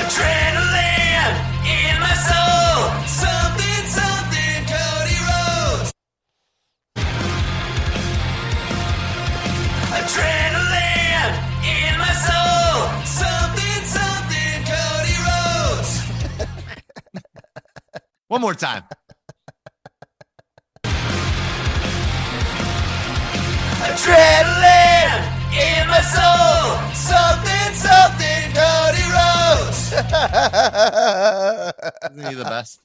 Adrenaline in my soul. Something, something, Cody Rhodes. Adrenaline in my soul. Something, something, Cody Rhodes. One more time. Adrenaline in my soul. Something, something, Cody Rhodes. Isn't he the best?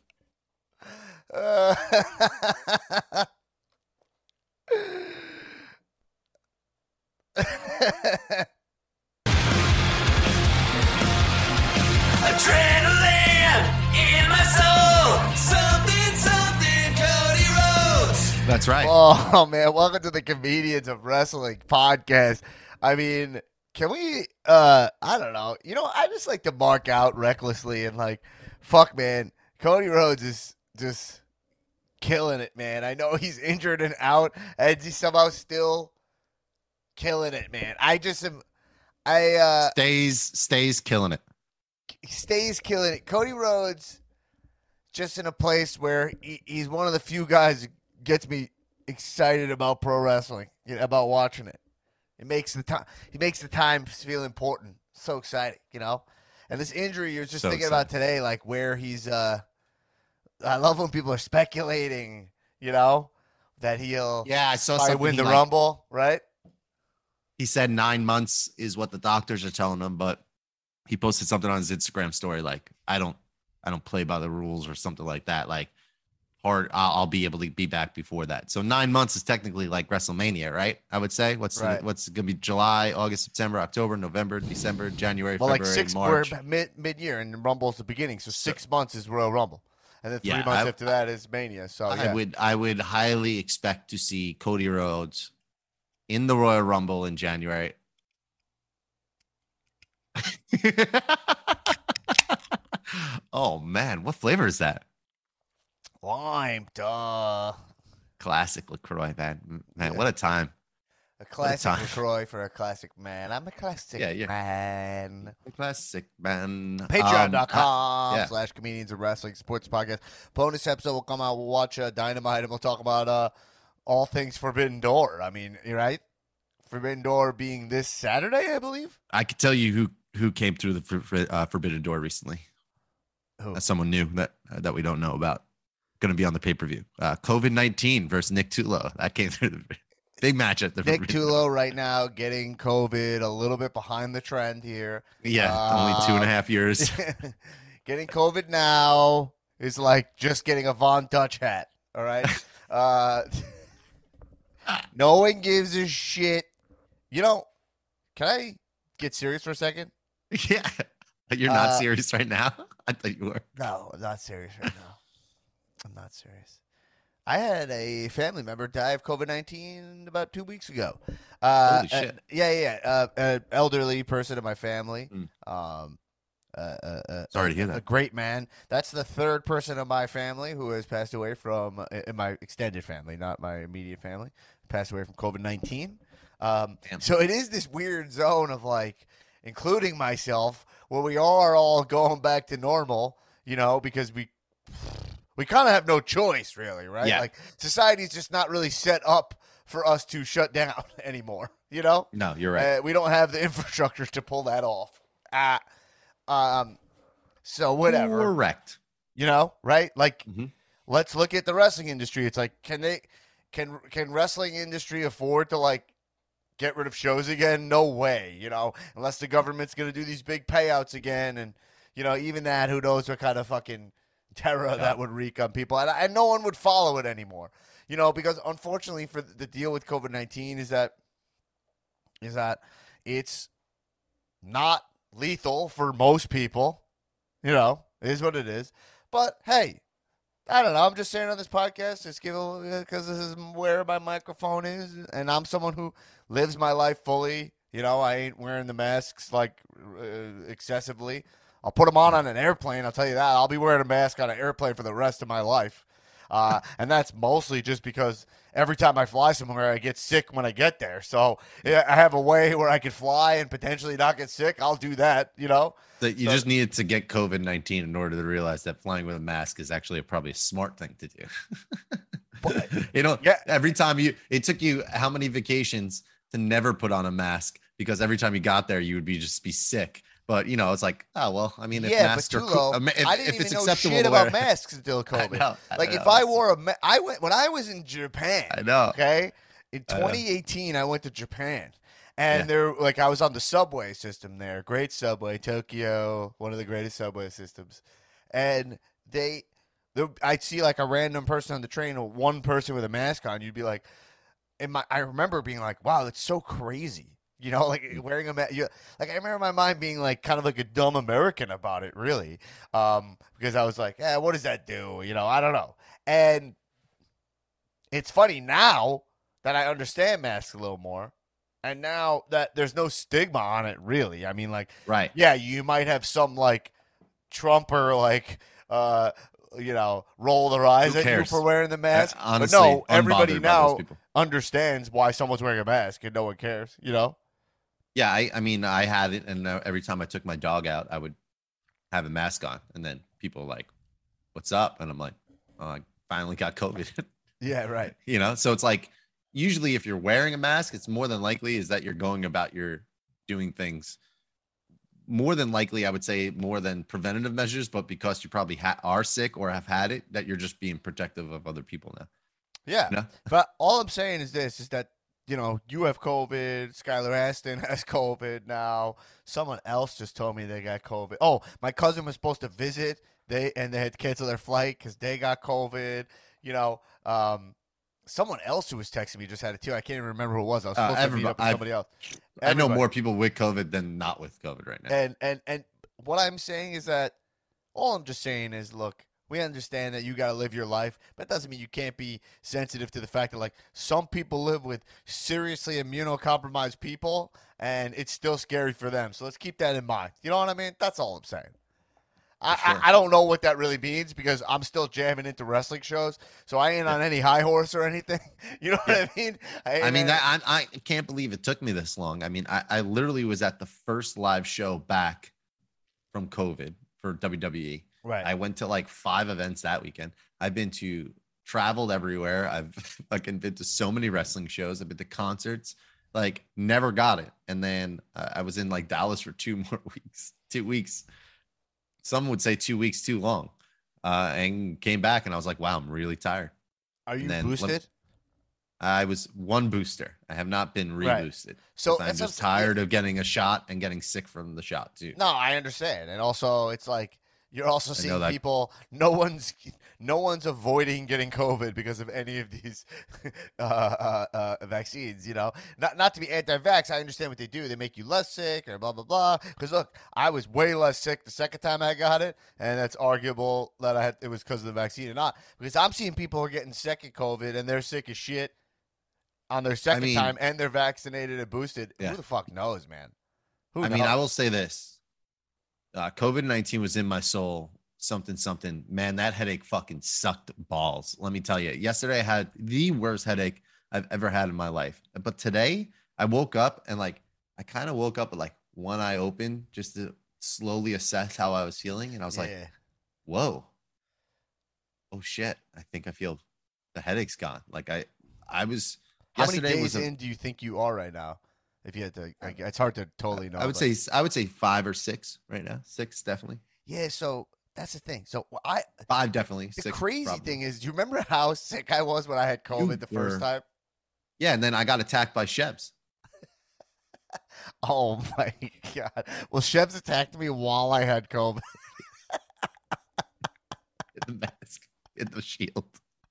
Adrenaline in my soul. Something, something, Cody Rhodes. That's right. Oh, man. Welcome to the Comedians of Wrestling podcast. I mean, can we, I don't know. You know, I just like to mark out recklessly and like, fuck, man. Cody Rhodes is just killing it, man. I know he's injured and out, and he's somehow still killing it, man. Stays killing it. Stays killing it. Cody Rhodes just in a place where he's one of the few guys that gets me excited about pro wrestling, about watching it. He makes the time feel important. So exciting, you know? And this injury, you're just thinking about today, like where he's I love when people are speculating, you know, that he'll I saw probably something win the Rumble, right? He said 9 months is what the doctors are telling him, but he posted something on his Instagram story like, I don't play by the rules or something like that. Like, I'll be able to be back before that. So 9 months is technically like WrestleMania, right? I would say. What's going to be July, August, September, October, November, December, January, February, March. We're mid-year, and the Rumble's the beginning. So 6 months is Royal Rumble. And then 3 months after that is Mania. So I would highly expect to see Cody Rhodes in the Royal Rumble in January. Oh man, what flavor is that? Lime, duh. Classic LaCroix, man. Yeah. What a time. A classic LaCroix for a classic man. I'm a classic man. A classic man. Patreon.com/comedians of wrestling sports podcast. Bonus episode will come out. We'll watch Dynamite and we'll talk about all things Forbidden Door. I mean, you're right. Forbidden Door being this Saturday, I believe. I could tell you who came through the Forbidden Door recently. Who? Someone new that we don't know about. Going to be on the pay-per-view. COVID-19 versus Nick Tulo. That came through the big match at the Nick Tulo right now getting COVID, a little bit behind the trend here. Yeah, only 2.5 years. Getting COVID now is like just getting a Von Dutch hat. All right. No one gives a shit. You know, can I get serious for a second? Yeah. You're not serious right now? I thought you were. No, I'm not serious right now. I'm not serious. I had a family member die of COVID-19 about 2 weeks ago. Holy shit. An elderly person in my family. Sorry to hear that. A great man. That's the third person in my family who has passed away from, in my extended family, not my immediate family, passed away from COVID-19. So it is this weird zone of like, including myself, where we are all going back to normal, you know, because we kind of have no choice, really, right? Yeah. Like, society's just not really set up for us to shut down anymore, you know? No, you're right. We don't have the infrastructure to pull that off. So whatever. Correct. You know, right? Like, let's look at the wrestling industry. It's like, can wrestling industry afford to, like, get rid of shows again? No way, you know, unless the government's going to do these big payouts again. And, you know, even that, who knows what kind of fucking terror that would wreak on people. And no one would follow it anymore, you know, because unfortunately for the deal with COVID-19 is that it's not lethal for most people, you know, it is what it is. But hey, I don't know. I'm just saying on this podcast, just because this is where my microphone is, and I'm someone who lives my life fully. You know, I ain't wearing the masks like excessively. I'll put them on an airplane. I'll tell you that. I'll be wearing a mask on an airplane for the rest of my life. And that's mostly just because every time I fly somewhere, I get sick when I get there. So yeah, I have a way where I could fly and potentially not get sick. I'll do that, you know? That you just needed to get COVID-19 in order to realize that flying with a mask is actually probably a smart thing to do. But, Yeah. Every time it took you how many vacations to never put on a mask because every time you got there, you would be sick. But it's like, oh well, I mean, if masks are cool, I didn't if it's even know acceptable shit to wear, about masks until COVID. I know. If I wore I went when I was in Japan. I know. Okay, in 2018, I went to Japan, and I was on the subway system there. Great subway, Tokyo, one of the greatest subway systems, and I'd see like a random person on the train, or one person with a mask on. You'd be like, I remember being like, wow, that's so crazy. Wearing a mask. I remember my mind being like kind of like a dumb American about it, really, because I was like, what does that do? I don't know. And it's funny now that I understand masks a little more, and now that there's no stigma on it, really. I mean, like, right? Yeah, you might have some like Trumper roll their eyes at you for wearing the mask. Honestly, but no, everybody now people. understands why someone's wearing a mask, and no one cares. Yeah, I mean, I had it, and every time I took my dog out, I would have a mask on, and then people were like, "What's up?" And I'm like, "Oh, I finally got COVID." Yeah, right. So it's like usually if you're wearing a mask, it's more than likely is that you're going about your doing things. More than likely, I would say more than preventative measures, but because you probably are sick or have had it, that you're just being protective of other people now. Yeah, but all I'm saying is this: is that you have COVID. Skylar Aston has COVID now. Someone else just told me they got COVID. Oh, my cousin was supposed to visit. They had to cancel their flight because they got COVID. Someone else who was texting me just had it too. I can't even remember who it was. I was supposed to meet up with somebody else. I know more people with COVID than not with COVID right now. And what I'm saying is that all I'm just saying is, look, we understand that you got to live your life, but that doesn't mean you can't be sensitive to the fact that, like, some people live with seriously immunocompromised people, and it's still scary for them. So let's keep that in mind. You know what I mean? That's all I'm saying. Sure. I don't know what that really means because I'm still jamming into wrestling shows, so I ain't on any high horse or anything. You know what I mean? I can't believe it took me this long. I mean, I literally was at the first live show back from COVID for WWE. Right. I went to like 5 events that weekend. I've traveled everywhere. I've fucking been to so many wrestling shows. I've been to concerts, like never got it. And then I was in like Dallas for 2 weeks. Some would say 2 weeks too long, and came back and I was like, wow, I'm really tired. Are you boosted? I was 1 booster. I have not been reboosted. Right. So I'm just tired of getting a shot and getting sick from the shot too. No, I understand. And also it's like, you're also seeing people. No one's avoiding getting COVID because of any of these vaccines. Not to be anti-vax. I understand what they do. They make you less sick or blah blah blah. Because look, I was way less sick the second time I got it, and that's arguable that it was because of the vaccine or not. Because I'm seeing people who are getting second COVID and they're sick as shit on their second time, and they're vaccinated and boosted. Yeah. Who the fuck knows, man? Who knows? I will say this. COVID-19 was in my soul, something. Man, that headache fucking sucked balls. Let me tell you. Yesterday I had the worst headache I've ever had in my life. But today I woke up and I kind of woke up with like one eye open just to slowly assess how I was feeling. And I was like, whoa, oh shit. I think I feel the headache's gone. Like I was. How many days in do you think you are right now? If you had to, it's hard to totally know. I would say 5 or 6 right now. 6 definitely. Yeah, so that's the thing. So 5 definitely. The 6 crazy probably. thing is, do you remember how sick I was when I had COVID first time? Yeah, and then I got attacked by Shebs. Oh my god! Well, Shebs attacked me while I had COVID. In the mask, in the shield.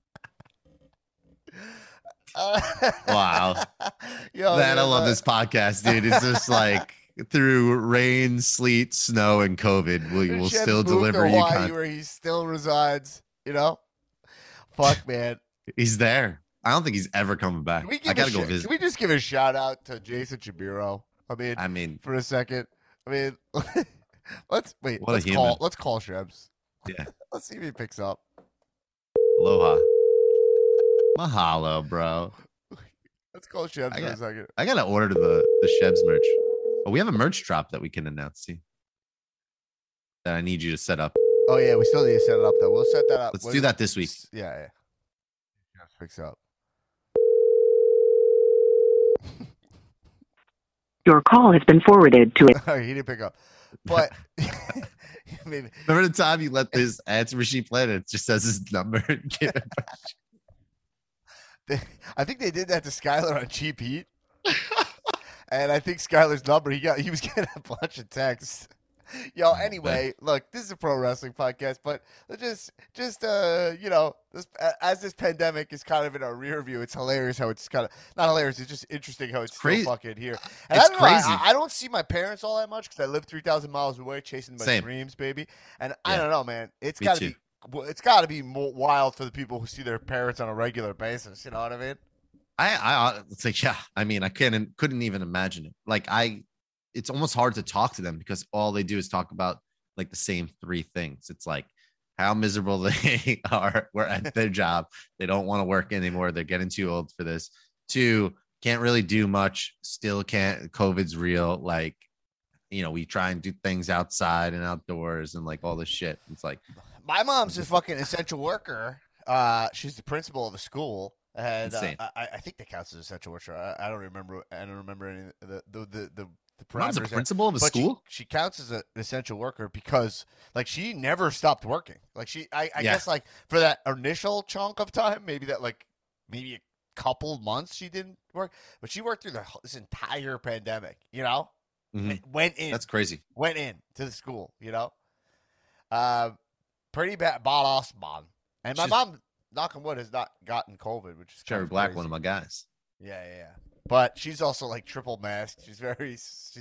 Wow. Man, I love this podcast, dude. It's just like through rain, sleet, snow, and COVID, we will still deliver you content. Where he still resides, Fuck, man. He's there. I don't think he's ever coming back. I gotta go visit. Can we just give a shout out to Jason Shabiro? I mean, for a second. Let's call Shebs. Yeah. Let's see if he picks up. Aloha. Mahalo, bro. Let's call Shebs I for a got second. I gotta order the Shebs merch. Oh, we have a merch drop that we can announce too. That I need you to set up. Oh yeah, we still need to set it up though. We'll set that up. Let's do that this week. Yeah, yeah. Fix up. Your call has been forwarded to Oh, he didn't pick up. But maybe Remember the time you let this answer machine play and it just says his number? I think they did that to Skylar on Cheap Heat. And I think Skylar's number, he was getting a bunch of texts. Yo, anyway, look, this is a pro wrestling podcast, but just as this pandemic is kind of in our rear view, it's hilarious how it's kind of not hilarious. It's just interesting how it's crazy. Still fucking here. And It's I don't crazy. know, I don't see my parents all that much because I live 3,000 miles away, chasing my Same. dreams, baby. And I Yeah. don't know, man. It's Me got to too. be. It's got to be more wild for the people who see their parents on a regular basis. You know what I mean? I it's like, yeah, I mean, I couldn't even imagine it. Like it's almost hard to talk to them because all they do is talk about like the same three things. It's like how miserable they are at their job. They don't want to work anymore. They're getting too old for this. 2, can't really do much. Still can't. COVID's real. Like, we try and do things outside and outdoors and like all this shit. It's like My mom's a fucking essential worker. She's the principal of the school, and Insane. I think that counts as essential worker. I don't remember. I don't remember any of the Mom's a parameters. principal of a But school. She counts as an essential worker because, like, she never stopped working. Like, I Yeah. guess, like, for that initial chunk of time, maybe a couple months she didn't work, but she worked through this entire pandemic. Mhm. Went in. That's crazy. Went in to the school. Pretty bad, awesome mom. And my She's- mom, knock on wood, has not gotten COVID, which is Cherry kind of Black, crazy. one of my guys. Yeah. But she's also like triple masked. She's very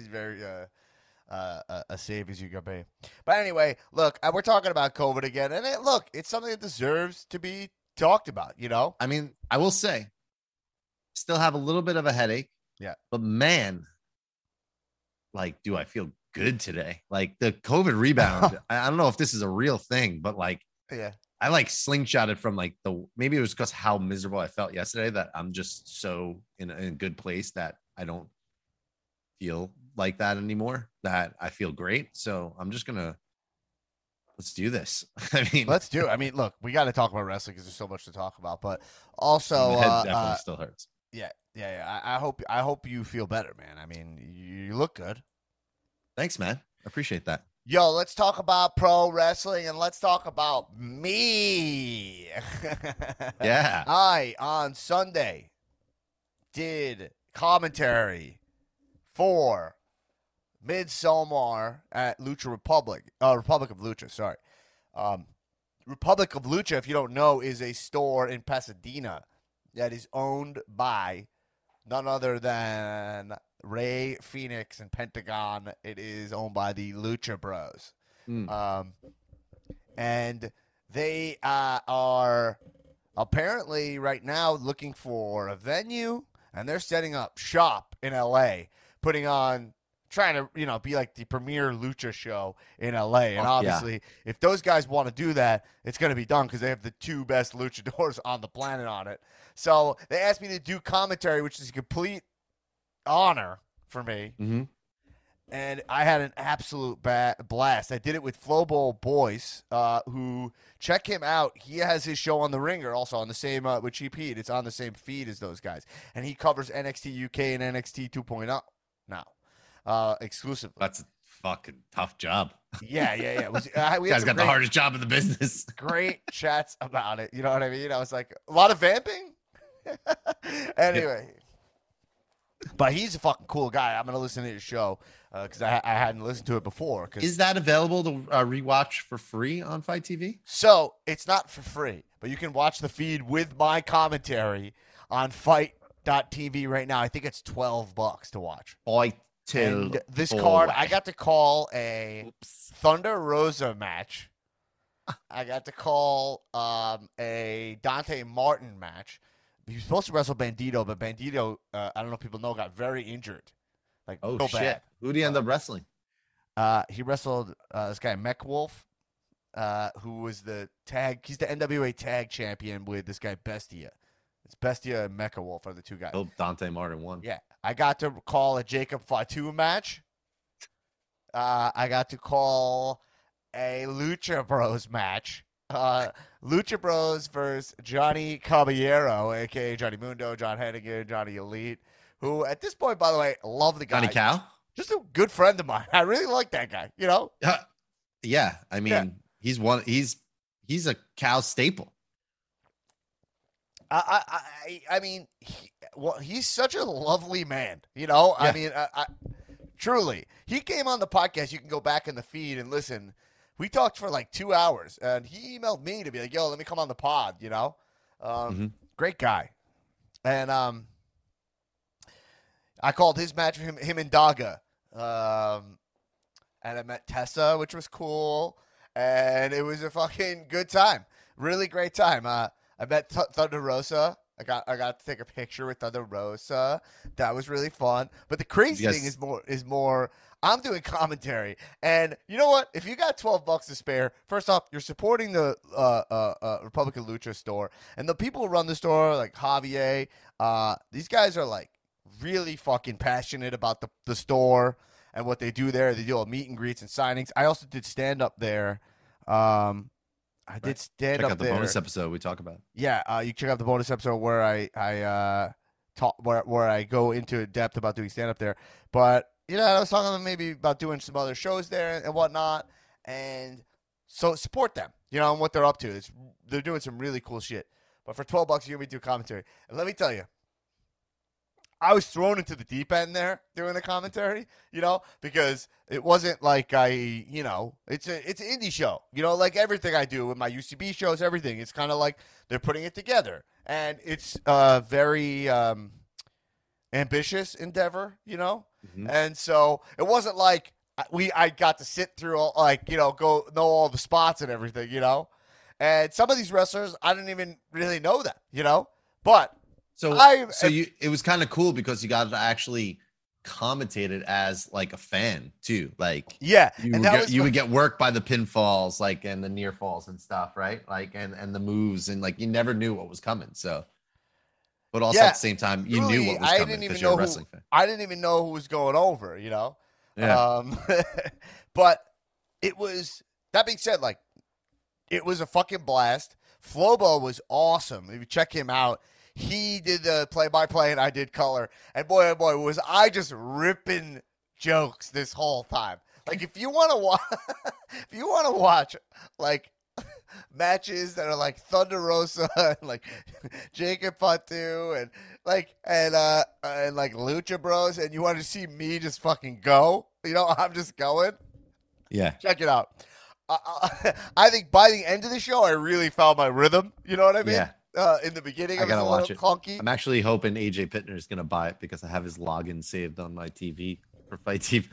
a save as you can be. But anyway, look, we're talking about COVID again, and it's something that deserves to be talked about. I mean, I will say, still have a little bit of a headache. Yeah. But man, like, do I feel good today? Like the COVID rebound. I don't know if this is a real thing, but like, Yeah. I like slingshotted from like maybe it was because how miserable I felt yesterday that I'm just so in a good place that I don't feel like that anymore, that I feel great. So I'm just let's do this. I mean, Let's do it. I mean, look, we got to talk about wrestling because there's so much to talk about, but also, my head definitely still hurts. Yeah. I hope you feel better, man. I mean, you look good. Thanks, man. I appreciate that. Yo, let's talk about pro wrestling and let's talk about me. Yeah. I, on Sunday, did commentary for Midsommar at Lucha Republic. Republic of Lucha, sorry. Republic of Lucha, if you don't know, is a store in Pasadena that is owned by none other than Ray Phoenix and Pentagon. It is owned by the Lucha Bros. And they are apparently right now looking for a venue, and they're setting up shop in LA, trying to be like the premier Lucha show in LA. And obviously, if those guys want to do that, it's going to be done because they have the 2 best luchadors on the planet on it. So they asked me to do commentary, which is a complete honor for me. Mm-hmm. And I had an absolute blast. I did it with Flowball Boyce, who, check him out. He has his show on The Ringer, also on the same, with Cheap Heat. It's on the same feed as those guys. And he covers NXT UK and NXT 2.0 now, exclusively. That's a fucking tough job. Yeah. We You had guys got the hardest job in the business. great chats about it. You know what I mean? I was like, a lot of vamping? Anyway. But he's a fucking cool guy. I'm going to listen to his show because I hadn't listened to it before. Is that available to rewatch for free on Fight TV? So it's not for free, but you can watch the feed with my commentary on Fight.tv right now. I think it's $12 to watch. Fight till And this forward. card, I got to call a Thunder Rosa match. I got to call a Dante Martin match. He was supposed to wrestle Bandito, but Bandito, I don't know if people know, got very injured. Like, Oh real shit! bad. Who did he end up wrestling? He wrestled this guy, Mech Wolf. who was he's the NWA tag champion with this guy Bestia. It's Bestia and Mecha Wolf are the two guys. Oh, Dante Martin won. Yeah, I got to call a Jacob Fatu match. I got to call a Lucha Bros match. Lucha Bros versus Johnny Caballero, a.k.a. Johnny Mundo, John Hennigan, Johnny Elite, who at this point, by the way, love the guy. Johnny Cow? Just a good friend of mine. I really like that guy, you know? Yeah. I mean, he's a Cow staple. I mean, he's such a lovely man, you know? Yeah. I mean, truly. He came on the podcast. You can go back in the feed and listen. We talked for like 2 hours, and he emailed me to be like, yo, let me come on the pod, you know? Great guy. And I called his match for him and Daga. And I met Tessa, which was cool. And it was a fucking good time. Really great time. I met Thunder Rosa. I got to take a picture with Thunder Rosa. That was really fun. But the crazy thing is more I'm doing commentary. And you know what? If you got $12 to spare, first off, you're supporting the Republican Lucha store. And the people who run the store, like Javier, these guys are like really fucking passionate about the store and what they do there. They do all meet and greets and signings. I also did stand up there. I did stand Check up out the there. bonus episode we talk about. Yeah, you check out the bonus episode where I talk where I go into depth about doing stand up there. But you know, I was talking maybe about doing some other shows there and whatnot, and so support them. You know, and what they're up to. They're doing some really cool shit. But for $12, you're gonna do commentary, and let me tell you, I was thrown into the deep end there doing the commentary, you know, because it wasn't like it's an indie show, you know, like everything I do with my UCB shows, everything. It's kind of like they're putting it together, and it's a very ambitious endeavor, you know, and so it wasn't like I got to sit through all, like, you know, go know all the spots and everything, you know, and some of these wrestlers I didn't even really know that, you know, but. It was kind of cool because you got to actually commentate it as like a fan too. Like, yeah, you would get worked by the pinfalls, like, and the near falls and stuff, right? Like, and the moves, and like you never knew what was coming. So, but also at the same time, you knew what was coming because you're a wrestling fan. I didn't even know who was going over, you know. Yeah. But it was, that being said, like, it was a fucking blast. Flobo was awesome. If you check him out. He did the play-by-play, and I did color. And boy, oh boy, was I just ripping jokes this whole time. Like, if you want to watch, like, matches that are like Thunder Rosa and like Jacob Fatu and like Lucha Bros, and you want to see me just fucking go, you know, I'm just going. Yeah, check it out. I think by the end of the show, I really found my rhythm. You know what I mean? Yeah. In the beginning, I gotta watch it. Clunky. I'm actually hoping AJ Pittner is gonna buy it because I have his login saved on my TV for Fight TV.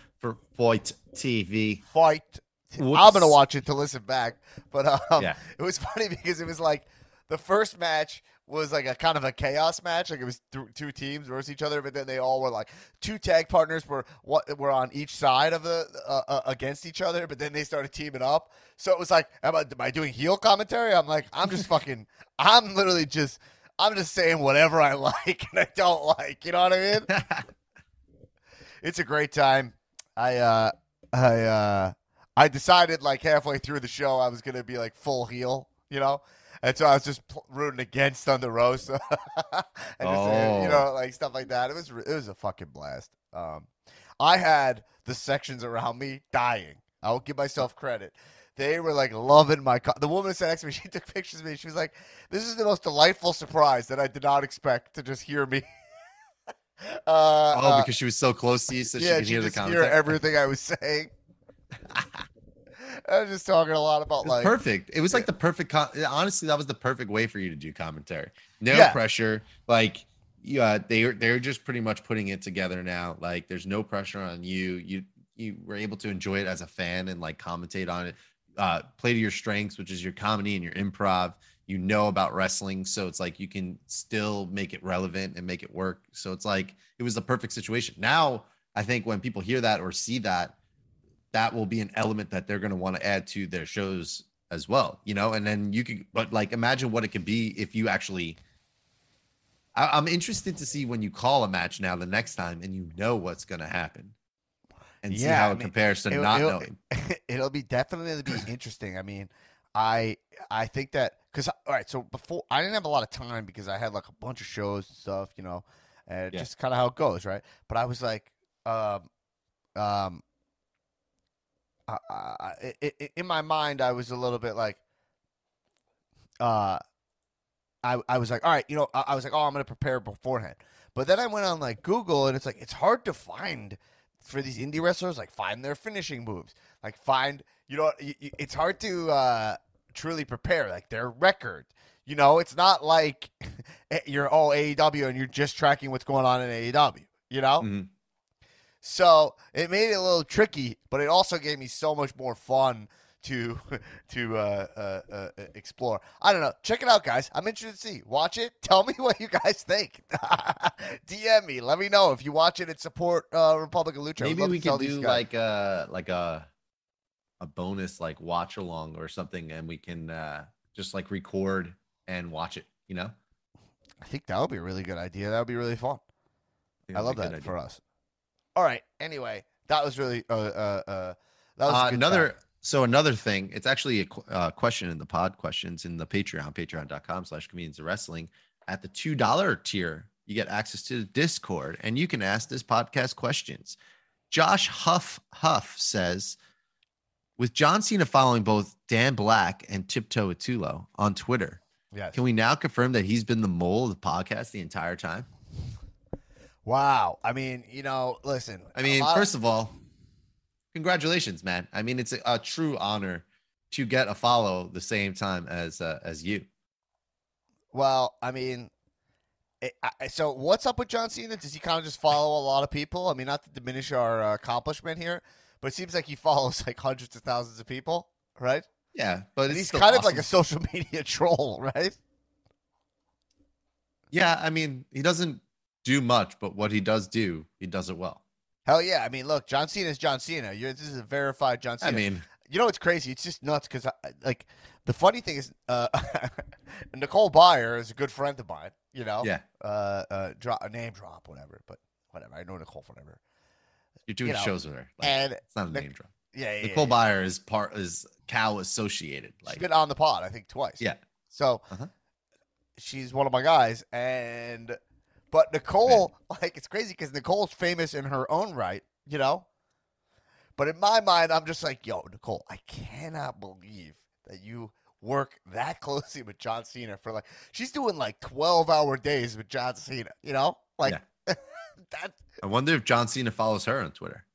I'm gonna watch it to listen back, but yeah. It was funny because it was like the first match was like a kind of a chaos match, like it was two teams versus each other, but then they all were like two tag partners were on ejust side of the against each other, but then they started teaming up. So it was like, am I doing heel commentary? I'm like, I'm just fucking, I'm just saying whatever I like and I don't like. You know what I mean? It's a great time. I decided like halfway through the show I was gonna be like full heel, you know. And so I was just rooting against Thunder Rosa, and just, you know, like stuff like that. It was a fucking blast. I had the sections around me dying. I'll give myself credit. They were like loving my. The woman sat next to me. She took pictures of me. She was like, "This is the most delightful surprise that I did not expect to just hear me." Because she was so close to you, so she could hear the commentary. Hear everything I was saying. I was just talking a lot about like perfect. It was like the perfect. Honestly, that was the perfect way for you to do commentary. No pressure. Like, they're just pretty much putting it together now. Like, there's no pressure on you. You were able to enjoy it as a fan and like commentate on it. Play to your strengths, which is your comedy and your improv. You know about wrestling, so it's like you can still make it relevant and make it work. So it's like it was the perfect situation. Now, I think when people hear that or see that, that will be an element that they're going to want to add to their shows as well, you know. And then you could, but like, imagine what it could be if you actually. I'm interested to see when you call a match now the next time, and you know what's going to happen, and see Yeah, how I it mean, compares to not knowing. it'll be definitely be interesting. I mean, I think that because all right, so before I didn't have a lot of time because I had like a bunch of shows and stuff, you know, and Yeah. just kind of how it goes, right? But I was like, um, in my mind, I was a little bit like, uh, I was like, all right, you know, I was like, oh, I'm gonna prepare beforehand. But then I went on like Google, and it's like it's hard to find for these indie wrestlers, like find their finishing moves, like find, you know, it's hard to truly prepare, like their record. You know, it's not like you're all AEW and you're just tracking what's going on in AEW. You know, Mhm. so it made it a little tricky, but it also gave me so much more fun to explore. I don't know. Check it out, guys. I'm interested to see. Watch it. Tell me what you guys think. DM me. Let me know if you watch it and support Republic of Lucha. I'd Maybe love we to tell could these do guys. like a bonus like watch along or something, and we can just like record and watch it. You know, I think that would be a really good idea. That would be really fun. think I that'd love be a good that idea. for us. All right. Anyway, that was really that was a good Another time. another thing, it's actually a question in the pod questions in the patreon.com/comedians of wrestling. At the $2 tier, you get access to the Discord, and you can ask this podcast questions. Josh Huff says, with John Cena following both Dan Black and Tiptoe Atulo on Twitter, Yes. can we now confirm that he's been the mole of the podcast the entire time? Wow. I mean, you know, listen. I mean, first of all, congratulations, man. I mean, it's a true honor to get a follow the same time as you. Well, I mean, so what's up with John Cena? Does he kind of just follow a lot of people? I mean, not to diminish our accomplishment here, but it seems like he follows like hundreds of thousands of people, right? Yeah, but And it's he's still kind of awesome. like a social media troll, right? Yeah, I mean, he doesn't do much, but what he does do, he does it well. Hell yeah. I mean, look, John Cena is John Cena. This is a verified John I Cena. mean, You know what's crazy? It's just nuts because, like, the funny thing is, Nicole Byer is a good friend of mine. You know, yeah, a name drop, whatever. But whatever, I know Nicole forever. you're doing You know, shows with her. Like, and it's not a name drop. yeah, Nicole Byer is Cow associated. she's Like, been on the pod, I think, twice. yeah, So Uh-huh. she's one of my guys, but Nicole, like, it's crazy because Nicole's famous in her own right, you know. But in my mind, I'm just like, yo, Nicole, I cannot believe that you work that closely with John Cena for like, she's doing like 12-hour days with John Cena, you know? Like, that. I wonder if John Cena follows her on Twitter.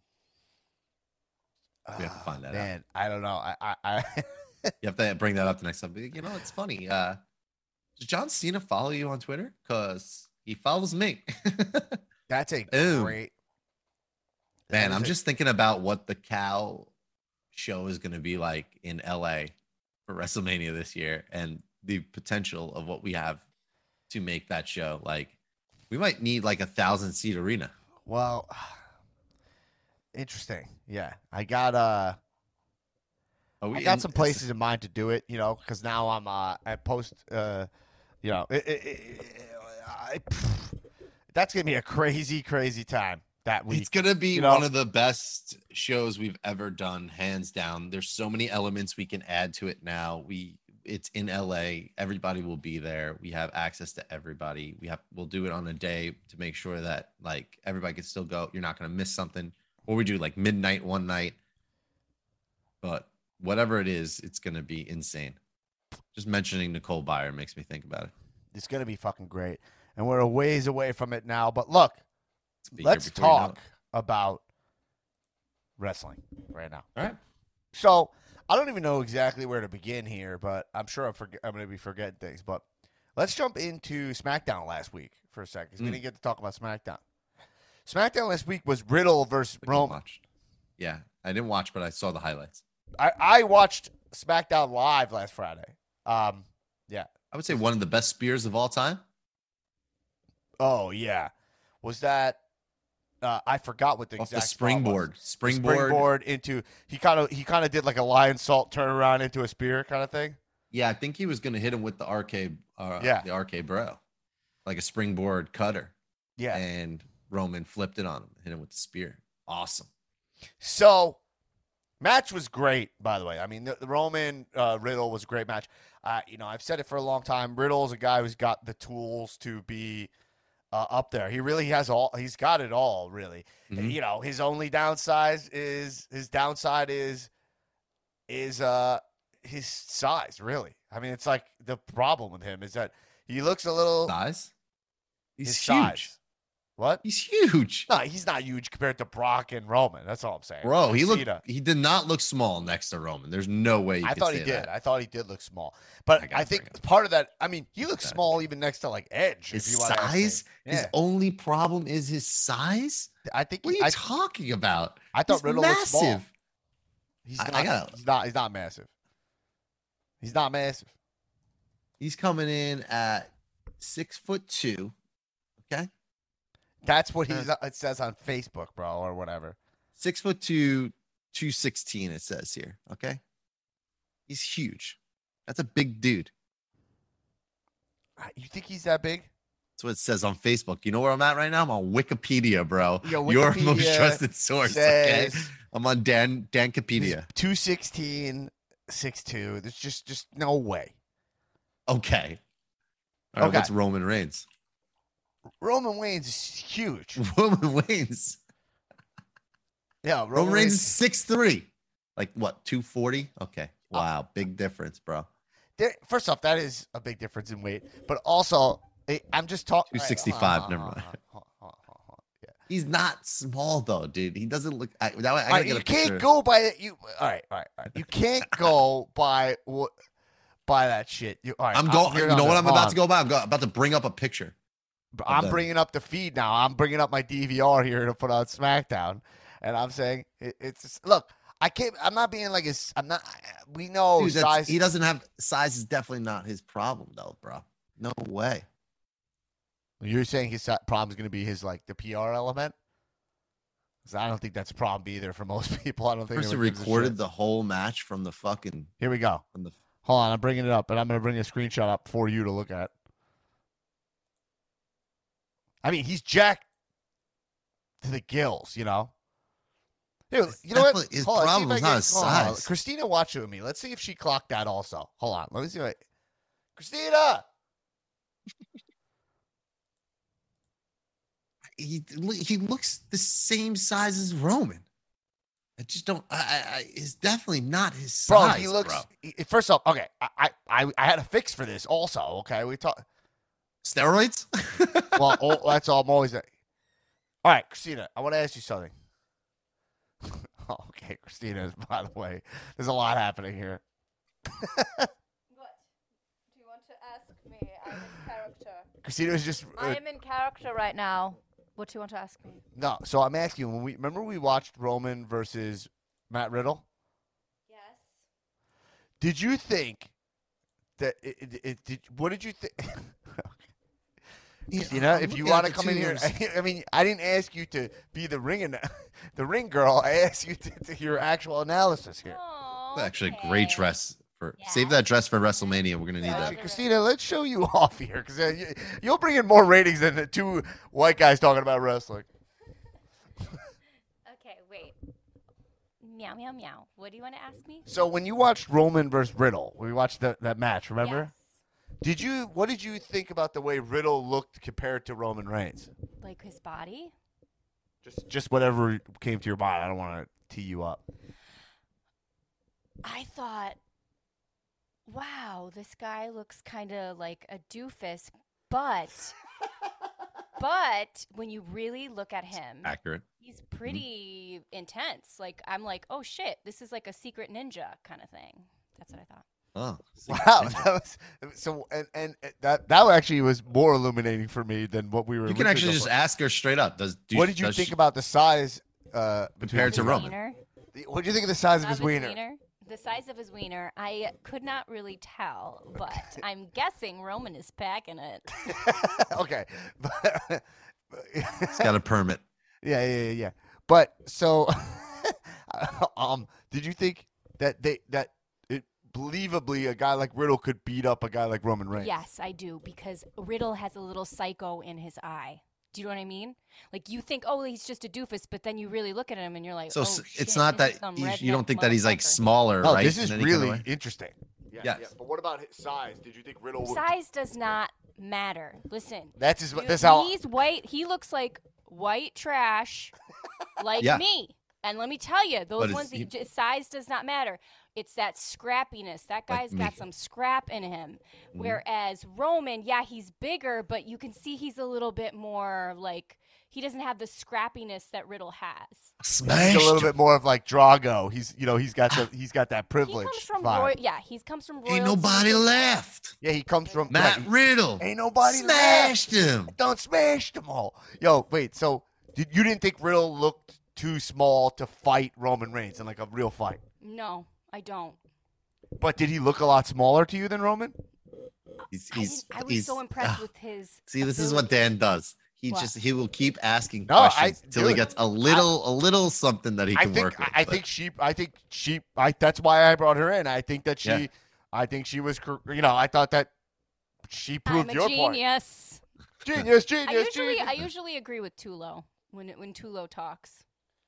We have to find that out. Man, I don't know. I You have to bring that up the next time. You know, it's funny. Does John Cena follow you on Twitter? Because he follows me. that's a Ooh. great. Man, that is I'm a- just thinking about what the Cow show is going to be like in LA for WrestleMania this year and the potential of what we have to make that show. Like, we might need like 1,000-seat arena. Well, interesting. Yeah, I got some places in mind to do it. You know, because now I'm I post. You know, that's gonna be a crazy, crazy time that week. It's gonna be you know? one of the best shows we've ever done, hands down. There's so many elements we can add to it now. It's in LA. Everybody will be there. We have access to everybody. We'll do it on a day to make sure that like everybody can still go. You're not gonna miss something. Or we do like midnight one night. But whatever it is, it's gonna be insane. Just mentioning Nicole Byer makes me think about it. It's gonna be fucking great, and we're a ways away from it now. But look, Be here let's before you know talk about wrestling right now. it. All right. So I don't even know exactly where to begin here, but I'm sure I'm going to be forgetting things. But let's jump into SmackDown last week for a second because we didn't get to talk about SmackDown. SmackDown last week was Riddle versus Roman. Yeah, I didn't watch, but I saw the highlights. I watched SmackDown live last Friday. Yeah. I would say one of the best spears of all time. Oh yeah. Was that I forgot what the Off the exact spot was. springboard. Into he kind of did like a lion salt turnaround into a spear kind of thing. Yeah, I think he was gonna hit him with the RK, the RK bro, like a springboard cutter. Yeah. And Roman flipped it on him, hit him with the spear. Awesome. So, match was great, by the way. I mean, the Roman Riddle was a great match. I've said it for a long time. Riddle's a guy who's got the tools to be up there. He really has all. He's got it all, really. Mhm. His only downside is his size. Really, I mean, it's like the problem with him is that he looks a little Size? He's his huge. size. What? He's huge. No, he's not huge compared to Brock and Roman. That's all I'm saying. Bro, And he Cena. did not look small next to Roman. There's no way I could thought say he did. that. I thought he did look small. But gotta I bring think him. part of that, I mean, he looks small even next to like Edge. His if you wanna ask me. size? His Yeah. only problem is his size? I think What are you talking about? I thought He's Riddle looked small. massive. He's I not. gotta- He's not massive. He's not massive. He's coming in at 6'2". Okay. That's what it says on Facebook, bro, or whatever. 6'2", 216, it says here. Okay. He's huge. That's a big dude. You think he's that big? That's what it says on Facebook. You know where I'm at right now? I'm on Wikipedia, bro. Yo, Your Wikipedia most trusted source. Okay. says I'm on he's Dankipedia. 216, 6'2". There's just no way. Okay. All right. Okay. What's Roman Reigns? Roman Reigns is huge. Roman Reigns. Yeah, Roman Reigns is 6'3". Like what? 240? Okay. Wow. Big difference, bro. First off, that is a big difference in weight. But also, I'm just talking. 265. Never mind. Yeah. He's not small though, dude. He doesn't look. I All gotta right, get you a can't picture. go by it. All right. You can't go by that shit. All right, I'm going. here You know on what the- I'm hold about on. to go by? I'm about to bring up a picture. I'm the- bringing up the feed now. I'm bringing up my DVR here to put on SmackDown, and I'm saying it's just, look. I can't. I'm not being like his. I'm not. We know Dude, size. he doesn't have size. Is definitely not his problem though, bro. No way. You're saying his problem is going to be his like the PR element. 'Cause I don't think that's a problem either for most people. I don't think. Person anyone gives a recorded shit. the whole match from the fucking Here we go. from the. Hold on, I'm bringing it up, and I'm going to bring a screenshot up for you to look at. I mean, he's jacked to the gills, you know. Here, you know what? Definitely- his Hold on, see if problem I is can- not his hold on. size. Christina, watch it with me. Let's see if she clocked that also. Hold on. Let me see. Christina! He looks the same size as Roman. I just don't. It's definitely not his Bro, size. he looks. Bro. First off, okay, I had a fix for this also, okay? We talk. Steroids. Well, that's all I'm always. All right, Christina, I want to ask you something. Okay, Christina, by the way, there's a lot happening here. What? Do you want to ask me? I'm in character. Christina was just. I am in character right now. What do you want to ask me? No, so I'm asking you, remember we watched Roman versus Matt Riddle? Yes. Did you think that what did you think? Christina, if you want to come in here, I mean, I didn't ask you to be the ring girl. I asked you to your actual analysis here. Oh, Actually, great dress for. Save that dress for WrestleMania. We're gonna need Actually, that. Christina, let's show you off here because you'll bring in more ratings than the two white guys talking about wrestling. Okay, wait. Meow, meow, meow. What do you want to ask me? So when you watched Roman versus Riddle, we watched that match. Remember? Yes. What did you think about the way Riddle looked compared to Roman Reigns? Like his body? Just whatever came to your mind. I don't want to tee you up. I thought, wow, this guy looks kind of like a doofus, but when you really look at him, Accurate. he's pretty intense. Like, I'm like, oh shit, this is like a secret ninja kind of thing. That's what I thought. Oh, Wow, that was so, and that actually was more illuminating for me than what we were. You can originally actually going just for. ask her straight up. What did you think about the size Compared to His Roman? wiener? What do you think of the size of his wiener? The size of his wiener, I could not really tell, but I'm guessing Roman is packing it. Okay, He's got a permit. Yeah. But so, did you think that believably a guy like Riddle could beat up a guy like Roman Reigns? Yes, I do, because Riddle has a little psycho in his eye. Do you know what I mean? Like, you think, oh, he's just a doofus, but then you really look at him and you're like, So oh, it's shit, not this that is some you don't redneck think that he's like motherfucker. smaller, No, right? this is in any kind of really way? interesting. Yes. But what about his size? Did you think Riddle would? Size does not matter. Listen, That's dude, that's how. he's white. He looks like white trash, like Yeah. me. And let me tell you, those But ones, is he- size does not matter. It's that scrappiness. That Like guy's me. got some scrap in him. Whereas Roman, yeah, he's bigger, but you can see he's a little bit more like, he doesn't have the scrappiness that Riddle has. Smash. He's a little bit more of like Drago. He's got that He privilege. comes from vibe. he comes from royalty. Ain't nobody left. Yeah, he comes from Matt right. Riddle. Ain't nobody Smashed left. him. Don't smash them all. Yo, wait. So you didn't think Riddle looked too small to fight Roman Reigns in like a real fight? No, I don't. But did he look a lot smaller to you than Roman? I was so impressed with his. See, this is what Dan does. What? He will keep asking No, questions until he dude, gets a little something that he can work with. I but- think she. That's why I brought her in. I think that she. Yeah. I think she was. I thought that she proved I'm a your genius. point. Genius. I usually agree with Tulo when Tulo talks.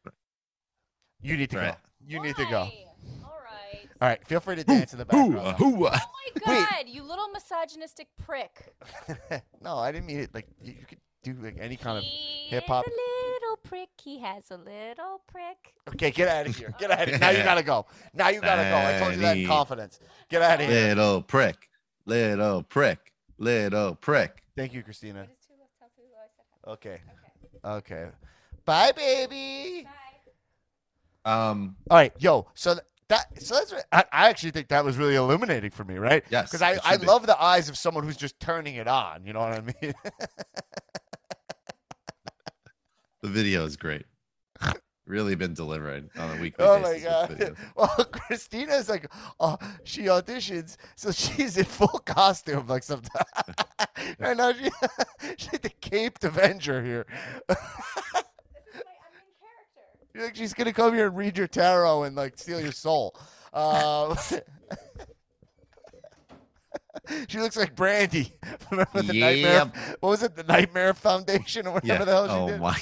You need to Right. go. You need to go. Why? All right. All right. Feel free to dance in the background. Hoo-ah. Oh my God, you little misogynistic prick. No, I didn't mean it. Like you could do like any kind of He hip hop. is a little prick. He has a little prick. Okay, get out of here. Get out of here. Now you gotta go. Now you gotta go. I told you that in Danny. confidence. Get out of here. Little prick. Little prick. Little prick. Thank you, Christina. What is Tulo? Tell Tulo I said hi. Okay. Okay. Okay. Bye, baby. Bye. All right, yo. So that's what, I actually think that was really illuminating for me, right? Yes, Because it I should be. love the eyes of someone who's just turning it on. You know what I mean? The video is great. Really been delivering on a weekly Oh basis. my with god. videos. Well, Christina's like, she auditions, so she's in full costume, like sometimes. Right now, she's the Caped Avenger here. I'm in character. You think she's gonna come here and read your tarot and like steal your soul? She looks like Brandy. Remember the Nightmare? Yep. What was it? The Nightmare Foundation or whatever Yeah. the hell she Oh did. my.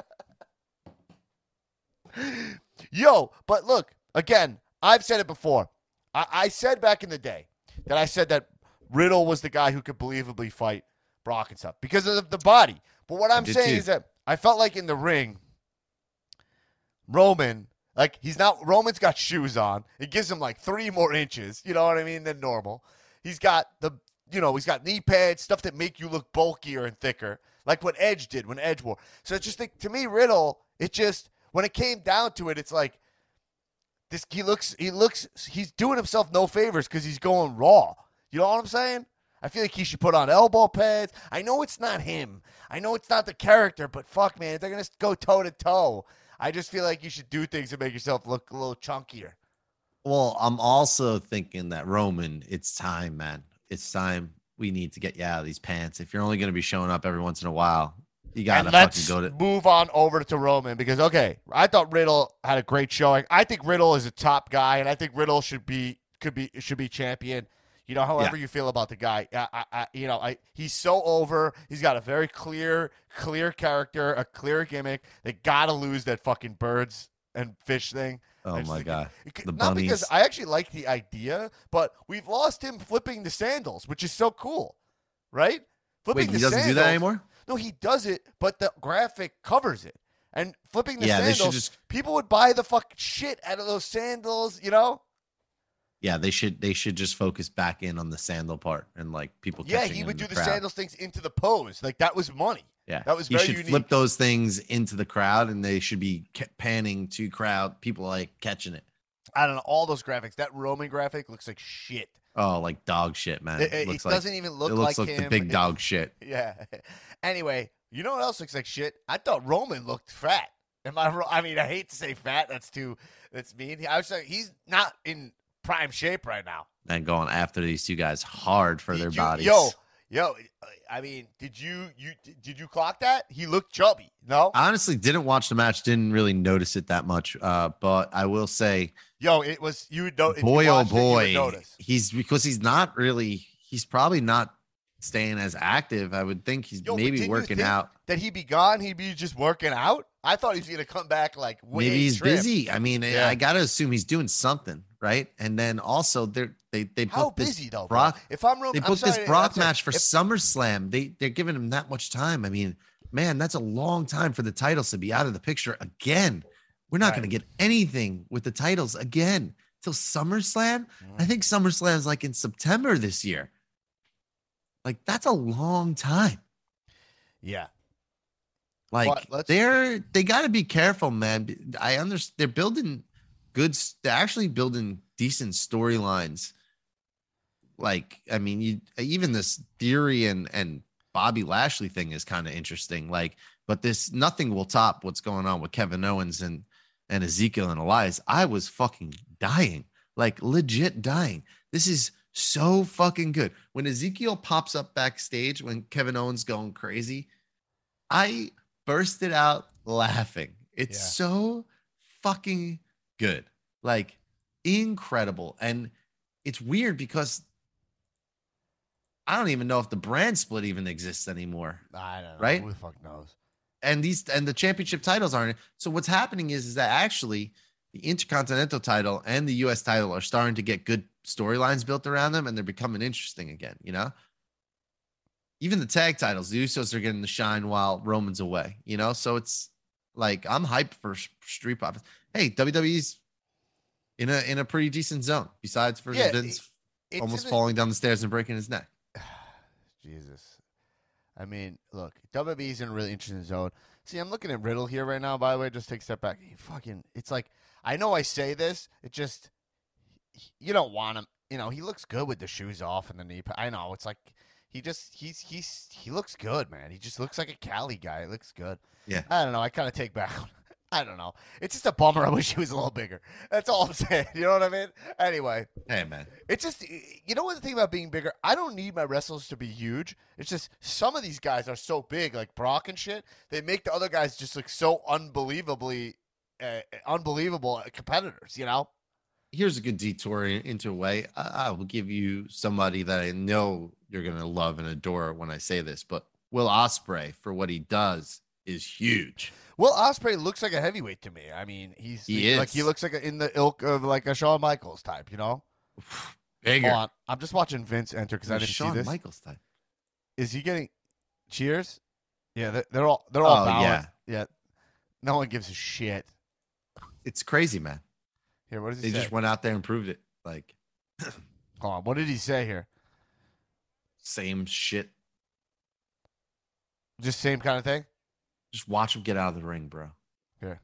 Yo, but look, again, I've said it before. I said back in the day that I said that Riddle was the guy who could believably fight Brock and stuff because of the body. But what I'm did saying too. is that I felt like in the ring, Roman's got shoes on. It gives him like 3 more inches, you know what I mean, than normal. He's got he's got knee pads, stuff that make you look bulkier and thicker, like what Edge did when Edge wore. So it's just like, to me, Riddle, when it came down to it, it's like he's doing himself no favors because he's going raw. You know what I'm saying? I feel like he should put on elbow pads. I know it's not him. I know it's not the character, but fuck, man, they're going to go toe to toe. I just feel like you should do things to make yourself look a little chunkier. Well, I'm also thinking that Roman, it's time, man. It's time. We need to get you out of these pants. If you're only going to be showing up every once in a while, you gotta And let's fucking go to. move on over to Roman because, okay, I thought Riddle had a great showing. I think Riddle is a top guy, and I think Riddle should be champion. You know, however you feel about the guy, he's so over. He's got a very clear character, a clear gimmick. They gotta lose that fucking birds and fish thing. Oh I just my think god, the not because bunnies. I actually like the idea, but we've lost him flipping the sandals, which is so cool, right? Flipping Wait, he doesn't do that anymore. No, he does it, but the graphic covers it. And flipping the Yeah, they should sandals, just- people would buy the fucking shit out of those sandals, you know? Yeah, they should just focus back in on the sandal part and like people. Yeah, catching he it would in do the crowd. sandals things into the pose. Like, that was money. Yeah, That was he very should unique. flip those things into the crowd, and they should be panning to crowd people like catching it. I don't know, all those graphics. That Roman graphic looks like shit. Oh, like dog shit, man. It looks doesn't even look it looks like like him. the big dog shit. Yeah. Anyway, you know what else looks like shit? I thought Roman looked fat. Am I wrong? I mean, I hate to say fat. That's mean. I was saying he's not in prime shape right now. And going after these two guys hard for their bodies. Yo, Yo, I mean, did you clock that? He looked chubby. No. I honestly didn't watch the match, didn't really notice it that much. But I will say, Yo, it was you would know. If boy, you oh watched it, you would boy, notice. he's probably not staying as active. I would think he's Yo, but maybe didn't you working think out. That he'd be gone. He'd be just working out. I thought he was gonna come back like way Maybe he's trimmed. busy. I mean, Yeah. I gotta assume he's doing something, right? And then also they How booked this busy though, Brock. bro? If I'm Roman, They I'm booked this sorry, Brock I'm sorry. match for If- SummerSlam. They're giving him that much time. I mean, man, that's a long time for the titles to be out of the picture again. We're not Right. going to get anything with the titles again till SummerSlam. I think SummerSlam is like in September this year. Like that's a long time. Yeah. Like But they got to be careful, man. I understand they're building they're actually building decent storylines. Like, I mean, even this Theory and Bobby Lashley thing is kind of interesting. Like, but nothing will top what's going on with Kevin Owens and Ezekiel and Elias. I was fucking dying, like legit dying. This is so fucking good. When Ezekiel pops up backstage, when Kevin Owens going crazy, I bursted out laughing. It's so fucking good, like incredible. And it's weird because I don't even know if the brand split even exists anymore. I don't know. Right? Who the fuck knows? And the championship titles aren't. So what's happening is that actually the Intercontinental title and the US title are starting to get good storylines built around them, and they're becoming interesting again, you know? Even the tag titles, the Usos are getting the shine while Roman's away, you know? So it's like I'm hyped for Street Profits. Hey, WWE's in a pretty decent zone, besides for Vince it's almost falling down the stairs and breaking his neck. Jesus. I mean, look, WWE's in a really interesting zone. See, I'm looking at Riddle here right now, by the way. Just take a step back. It's like, I know I say this. It just, you don't want him. You know, he looks good with the shoes off and the knee. I know. It's like, he looks good, man. He just looks like a Cali guy. It looks good. Yeah. I don't know. I kind of take back. I don't know. It's just a bummer. I wish he was a little bigger. That's all I'm saying. You know what I mean? Anyway. Hey, man. It's just, you know what the thing about being bigger? I don't need my wrestlers to be huge. It's just some of these guys are so big, like Brock and shit. They make the other guys just look so unbelievable competitors, you know? Here's a good detour into a way. I will give you somebody that I know you're going to love and adore when I say this, but Will Ospreay, for what he does, is huge. Will Ospreay looks like a heavyweight to me. I mean, he looks like in the ilk of like a Shawn Michaels type, you know? Bigger. Hold on. I'm just watching Vince enter because I didn't Shawn see this. Michaels type. Is he getting cheers? Yeah, they're all bowing. Yeah. No one gives a shit. It's crazy, man. Here, what does They he say? just went out there and proved it. Like, Hold on. What did he say here? same shit. Just same kind of thing? Just watch him get out of the ring, bro. Here.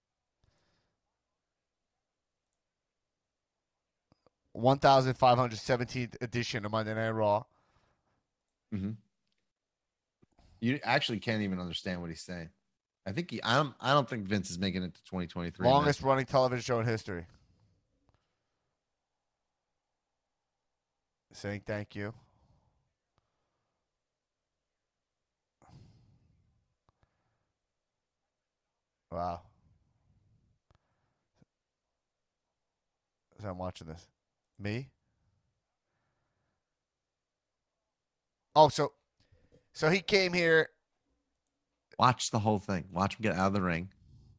1517th edition of Monday Night Raw. Mm-hmm. You actually can't even understand what he's saying. I think I don't think Vince is making it to 2023. Longest running television show in history. Saying thank you. Wow. So I'm watching this. Me? Oh, so he came here. Watch the whole thing. Watch him get out of the ring.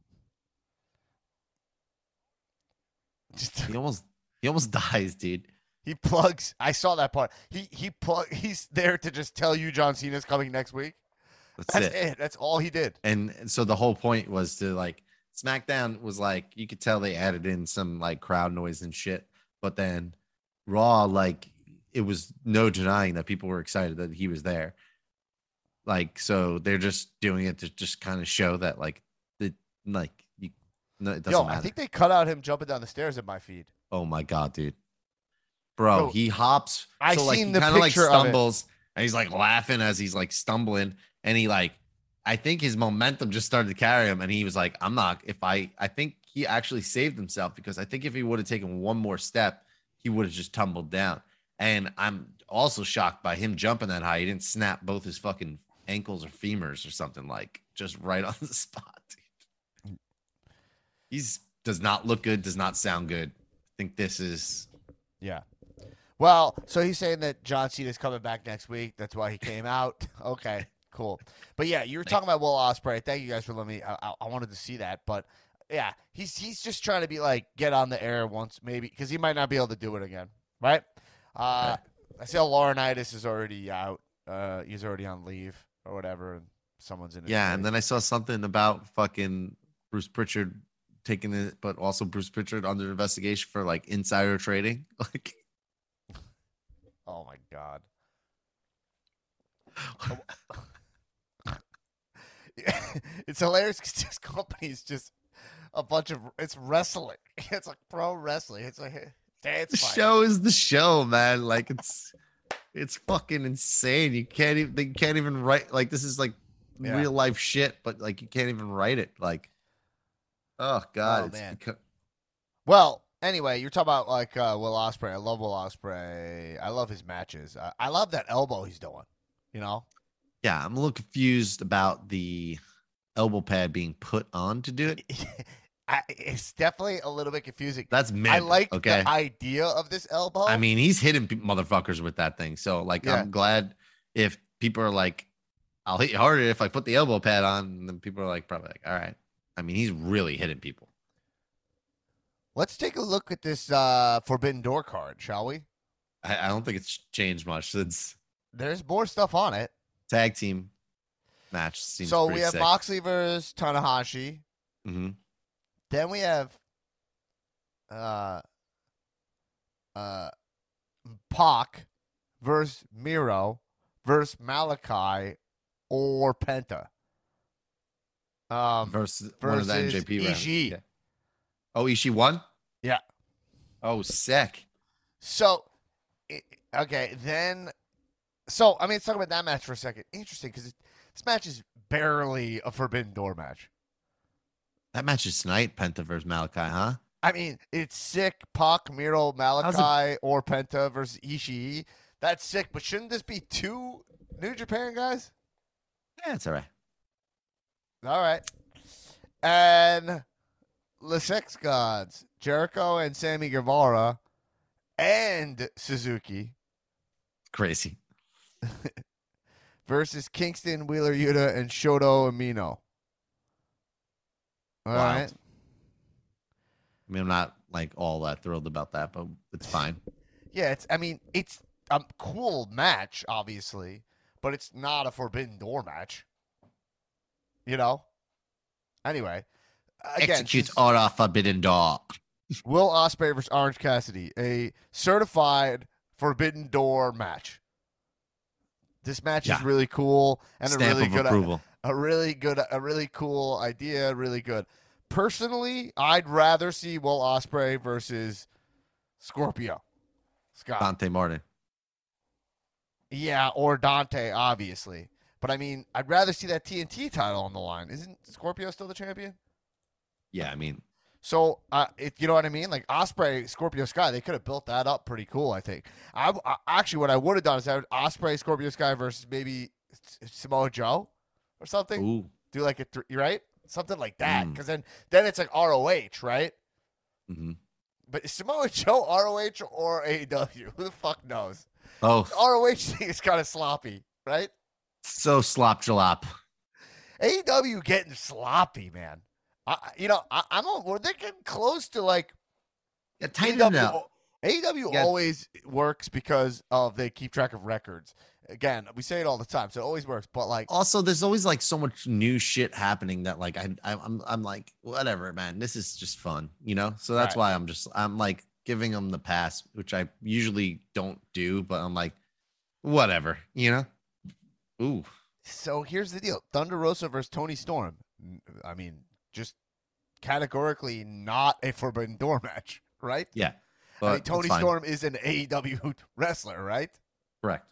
Just He almost dies, dude. he plugs. I saw that part. He's there to just tell you John Cena's coming next week. That's it. That's all he did. And so the whole point was to like SmackDown was like you could tell they added in some like crowd noise and shit, but then Raw, like it was no denying that people were excited that he was there. Like, so they're just doing it to just kind of show that like it doesn't matter. I think they cut out him jumping down the stairs in my feed. Oh my god, dude, bro, Yo, he hops. I so like seen he the kind of like picture of it. stumbles and he's like laughing as he's like stumbling, and he like I think his momentum just started to carry him, and he was like, I'm not. I think he actually saved himself because I think if he would have taken one more step, he would have just tumbled down. And I'm also shocked by him jumping that high. He didn't snap both his fucking ankles or femurs or something, like just right on the spot. Dude. He's does not look good, does not sound good. I think this is Yeah. Well, so he's saying that John Cena's coming back next week. That's why he came out. Okay, cool. But yeah, you were talking about Will Ospreay. Thank you guys for letting me. I wanted to see that, but yeah, he's just trying to be like get on the air once maybe because he might not be able to do it again, right? I see Laurinaitis is already out. He's already on leave or whatever, and someone's in. Yeah, and then I saw something about fucking Bruce Pritchard taking it, but also Bruce Pritchard under investigation for like insider trading. Like, oh my god. It's hilarious because this company is just a bunch of it's wrestling. It's like pro wrestling. It's like dance. the fighting. show is the show, man. Like it's fucking insane. You can't even they can't even write like this is like Yeah. real life shit, but like you can't even write it. Like, oh god, Oh, it's man. become, Anyway, you're talking about like Will Ospreay. I love Will Ospreay. I love his matches. I love that elbow he's doing. You know. yeah. I'm a little confused about the elbow pad being put on to do it. It's definitely a little bit confusing. That's mid. I like okay. the idea of this elbow. I mean, he's hitting motherfuckers with that thing. So, like, Yeah. I'm glad if people are like, I'll hit you harder if I put the elbow pad on. And then people are like, probably like, all right. I mean, he's really hitting people. Let's take a look at this Forbidden Door card, shall we? I don't think it's changed much since There's more stuff on it. tag team match. Seems So pretty we have sick. Moxley versus Tanahashi. Mm-hmm. Then we have Pac versus Miro versus Malachi or Penta. Versus one of the versus NJP rounds. Ishii. Yeah. Oh, Ishii won? Yeah. Oh, sick. So, okay, then. So, I mean, let's talk about that match for a second. Interesting, because this match is barely a Forbidden Door match. That match is tonight, Penta versus Malachi, huh? I mean, it's sick. Pac, Miro, Malachi, or Penta versus Ishii. That's sick, but shouldn't this be two New Japan guys? Yeah, it's all right. All right. And the Sex Gods, Jericho and Sammy Guevara, and Suzuki Crazy. versus Kingston, Wheeler Yuta, and Shoto Amino. All Wild. right. I mean, I'm not like all that thrilled about that, but it's fine. Yeah, it's a cool match, obviously, but it's not a Forbidden Door match. You know? Anyway. Again, Executes order forbidden door. Will Ospreay versus Orange Cassidy, a certified Forbidden Door match. This match is Yeah. really cool and Stamp a really of good, approval. a really cool idea. Really good. Personally, I'd rather see Will Ospreay versus Scorpio Scott. Dante Martin. Yeah, or Dante, obviously. But I mean, I'd rather see that TNT title on the line. Isn't Scorpio still the champion? Yeah, I mean, So, you know what I mean? Like Ospreay, Scorpio Sky, they could have built that up pretty cool. I think. I actually, what I would have done is I would Ospreay, Scorpio Sky versus maybe Samoa Joe or something. ooh. Do like right, something like that. Mm. Because then it's like ROH, right? Mm-hmm. But is Samoa Joe ROH or AEW? Who the fuck knows? Oh, The ROH thing is kind of sloppy, right? so slop jalop. AEW getting sloppy, man. I'm they're getting close to like Yeah, tighten it up. AEW Yeah. always works because of they keep track of records. Again, we say it all the time, so it always works. But like, Also, there's always like so much new shit happening that like I'm like whatever, man. This is just fun, you know. So that's Right. why I'm like giving them the pass, which I usually don't do, but I'm like whatever, you know. Ooh, so here's the deal: Thunder Rosa versus Tony Storm. I mean, just categorically not a Forbidden Door match, right? yeah. I But mean, Tony it's fine. Storm is an AEW wrestler, right? Correct.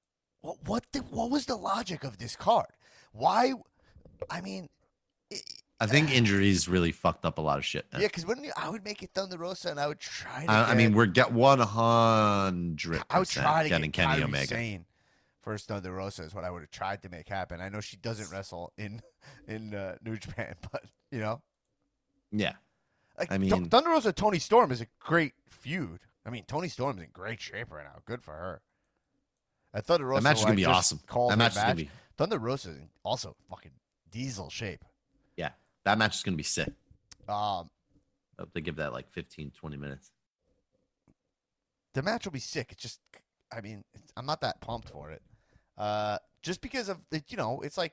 What was the logic of this card? Why? I mean, I think injuries really fucked up a lot of shit. Yeah, because I would make it Thunder Rosa, and I would try to. I mean, we're get 100%. I would try to getting get Kenny Kairi Omega. Sane first Thunder Rosa is what I would have tried to make happen. I know she doesn't wrestle in New Japan, but Yeah, like I mean- Thunder Rosa Tony Storm is a great feud. I mean, Tony Storm's in great shape right now. Good for her. Thunder Rosa, that match is gonna be awesome. That match is gonna be. Thunder Rosa is also fucking diesel shape. Yeah, that match is gonna be sick. Um, Hope they give that like 15, 20 minutes. the match will be sick. It's just, I mean, I'm not that pumped for it. Just because of it's like,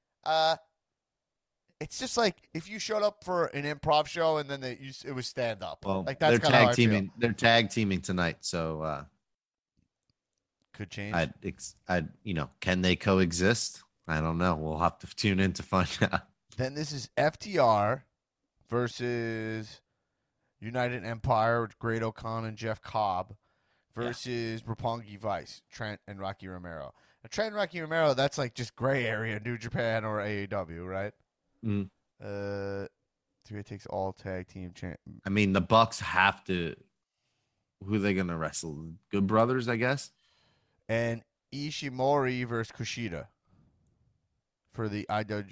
it's just like if you showed up for an improv show and then it was stand up. Well, like they're that's kind of tag teaming. They're tag teaming tonight, so could change. can they coexist? I don't know. We'll have to tune in to find out. Then this is FTR versus United Empire with Great O'Con and Jeff Cobb versus Roppongi Vice, Trent and Rocky Romero. Now, Trent and Rocky Romero, that's like just gray area, New Japan or AEW, right? Mm. Three takes all tag team champ. I mean, the Bucks have to. Who are they gonna wrestle? Good Brothers, I guess. And Ishimori versus Kushida for the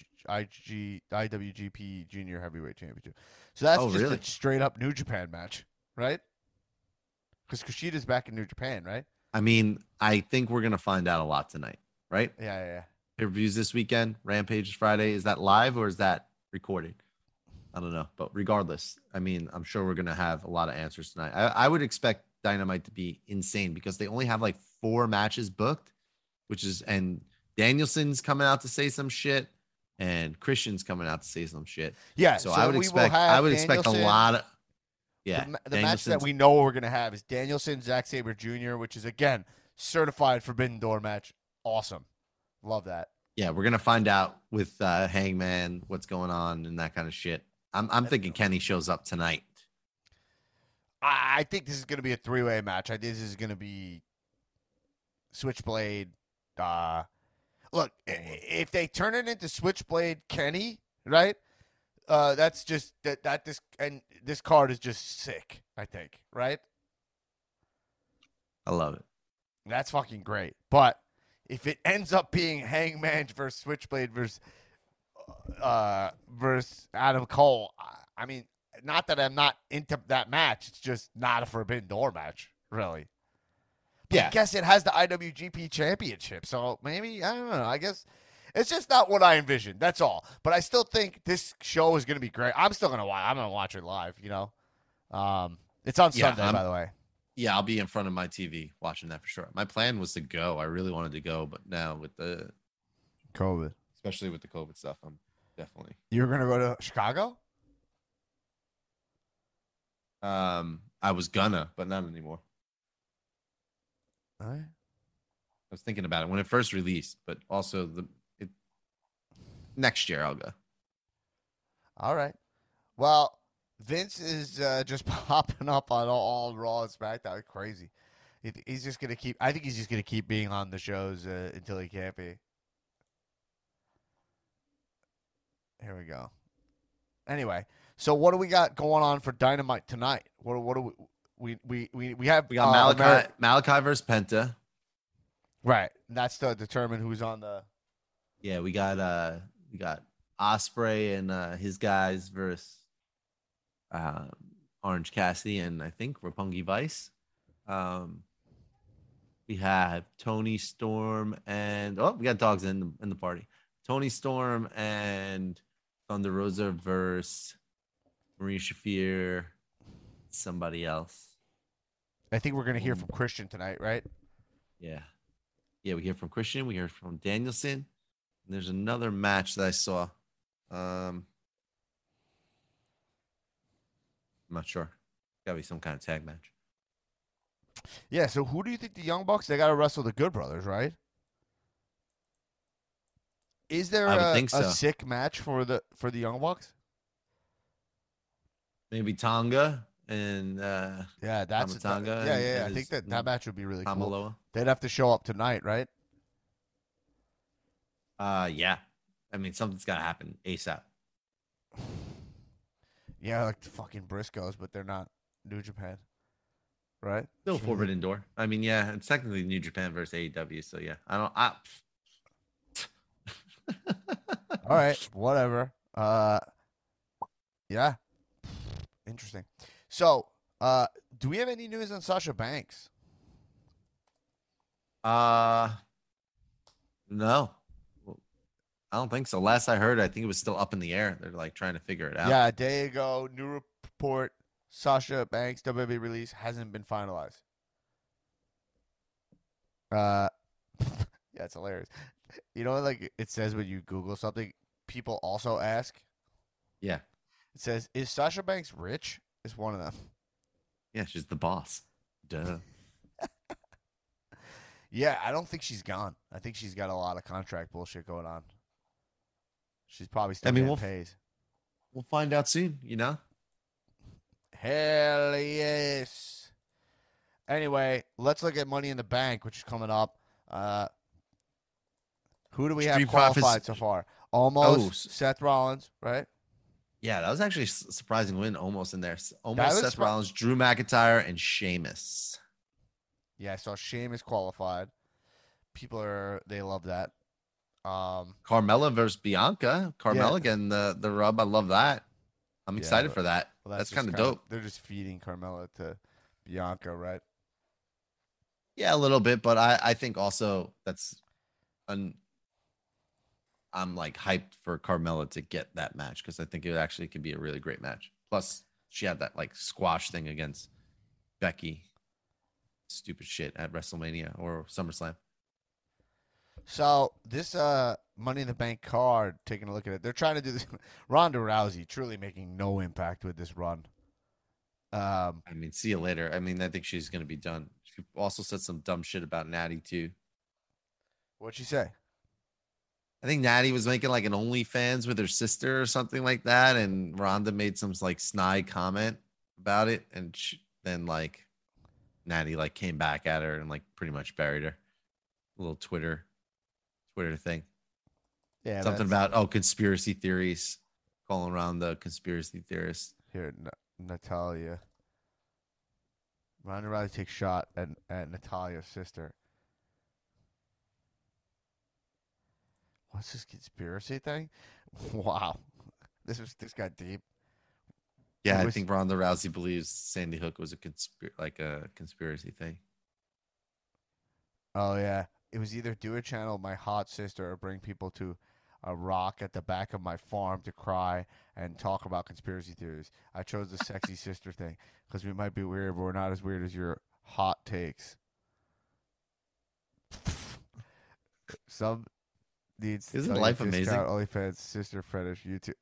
IWGP Junior Heavyweight Championship. So that's just really? a straight up New Japan match, right? Because Kushida's back in New Japan, right? I mean, I think we're gonna find out a lot tonight, right? Yeah. Pay-per-views this weekend. Rampage is Friday. Is that live or is that recorded? I don't know. But regardless, I mean, I'm sure we're gonna have a lot of answers tonight. I would expect Dynamite to be insane because they only have like 4 matches booked, and Danielson's coming out to say some shit, and Christian's coming out to say some shit. Yeah. So I would expect a lot of The match that we know we're gonna have is Danielson, Zack Sabre Jr., which is again certified Forbidden Door match. Awesome, love that. Yeah, we're gonna find out with Hangman what's going on and that kind of shit. I'm thinking Kenny shows up tonight. I think this is going to be a 3-way match. I think this is going to be Switchblade. Look, if they turn it into Switchblade Kenny, right? That's just this card is just sick. I think, right? I love it. That's fucking great. But if it ends up being Hangman versus Switchblade versus Adam Cole, I mean. Not that I'm not into that match. It's just not a Forbidden Door match, really. But I guess it has the IWGP Championship, so maybe, I don't know. I guess it's just not what I envisioned. That's all. But I still think this show is going to be great. I'm still going to watch. I'm going to watch it live, It's on Sunday, by the way. Yeah, I'll be in front of my TV watching that for sure. My plan was to go. I really wanted to go, but now with the COVID. Especially with the COVID stuff, I'm definitely. You're going to go to Chicago? I was gonna, but not anymore. All right. I was thinking about it when it first released, but also next year I'll go. All right. Well, Vince is just popping up on all Raw and SmackDown. Crazy. He's just gonna keep. I think he's just gonna keep being on the shows until he can't be. Here we go. Anyway. So what do we got going on for Dynamite tonight? What do we have? We got Malachi versus Penta. Right. That's to determine who's on the. Yeah, we got Ospreay and his guys versus Orange Cassidy and I think Roppongi Vice. We have Tony Storm and we got dogs in the party. Tony Storm and Thunder Rosa versus Maria Shafir, somebody else. I think we're going to hear from Christian tonight, right? Yeah. Yeah, we hear from Christian. We hear from Danielson. And there's another match that I saw. I'm not sure. Got to be some kind of tag match. Yeah, so who do you think the Young Bucks, they got to wrestle the Good Brothers, right? Is there a sick match for the Young Bucks? Maybe Tonga and that's Tonga. Yeah. I think that match would be really cool. Kamaloa. They'd have to show up tonight, right? Yeah. I mean, something's got to happen ASAP. Yeah, like the fucking Briscoes, but they're not New Japan, right? Still Should we- Forbidden Door. I mean, yeah, it's technically New Japan versus AEW. So yeah, I don't. All right, whatever. Yeah, interesting. So, do we have any news on Sasha Banks? No. Well, I don't think so. Last I heard, I think it was still up in the air. They're like trying to figure it out. Yeah, a day ago, new report: Sasha Banks WWE release hasn't been finalized. Yeah, it's hilarious. You know, like it says when you Google something, people also ask. Yeah. It says, "Is Sasha Banks rich?" Is one of them. Yeah, she's the boss. Duh. Yeah, I don't think she's gone. I think she's got a lot of contract bullshit going on. She's probably still getting paid. We'll find out soon, you know? Hell yes. Anyway, let's look at Money in the Bank, which is coming up. Who do we have Street qualified Profits- so far? Almost Oh, Seth Rollins, right? Yeah, that was actually a surprising win almost in there. That Almost was Seth Rollins, Drew McIntyre, and Sheamus. Yeah, I saw Sheamus qualified. They love that. Carmella versus Bianca. Carmella getting the rub. I love that. I'm excited but- for that. Well, That's just kind of dope. They're just feeding Carmella to Bianca, right? Yeah, a little bit, but I think also I'm like hyped for Carmella to get that match because I think it actually could be a really great match. Plus, she had that like squash thing against Becky. Stupid shit at WrestleMania or SummerSlam. So this Money in the Bank card, taking a look at it, they're trying to do this. Ronda Rousey truly making no impact with this run. I mean, see you later. I mean, I think she's gonna be done. She also said some dumb shit about Natty too. What'd she say? I think Natty was making like an OnlyFans with her sister or something like that, and Ronda made some like snide comment about it, and then like Natty like came back at her and like pretty much buried her. A little Twitter thing. Yeah, Something about conspiracy theories, calling around the conspiracy theorists. Here, Natalia. Ronda Rousey takes shot at Natalia's sister. What's this conspiracy thing? Wow, this got deep. Yeah, It I was- think Ronda Rousey believes Sandy Hook was a conspiracy thing. Oh yeah, it was either do a channel my hot sister or bring people to a rock at the back of my farm to cry and talk about conspiracy theories. I chose the sexy sister thing because we might be weird, but we're not as weird as your hot takes. Some needs to Isn't tell you life discount OnlyFans sister fetish YouTube.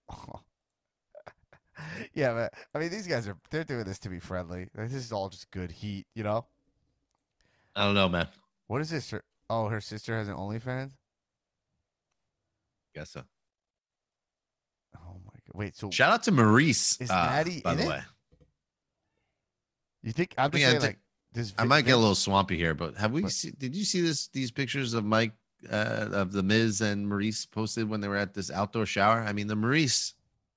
Yeah, but I mean, these guys they're doing this to be friendly. This is all just good heat, you know. I don't know, man. What is this? Her sister has an OnlyFans. Guess so. Oh my god! Wait, so Shout out to Maurice. Is Natty by in the it? way? you think I'm just Yeah, I saying think- like this? I might get a Vince- little swampy here, but have we? What? Did you see these pictures of Mike of the Miz and Maurice posted when they were at this outdoor shower? I mean, the Maurice.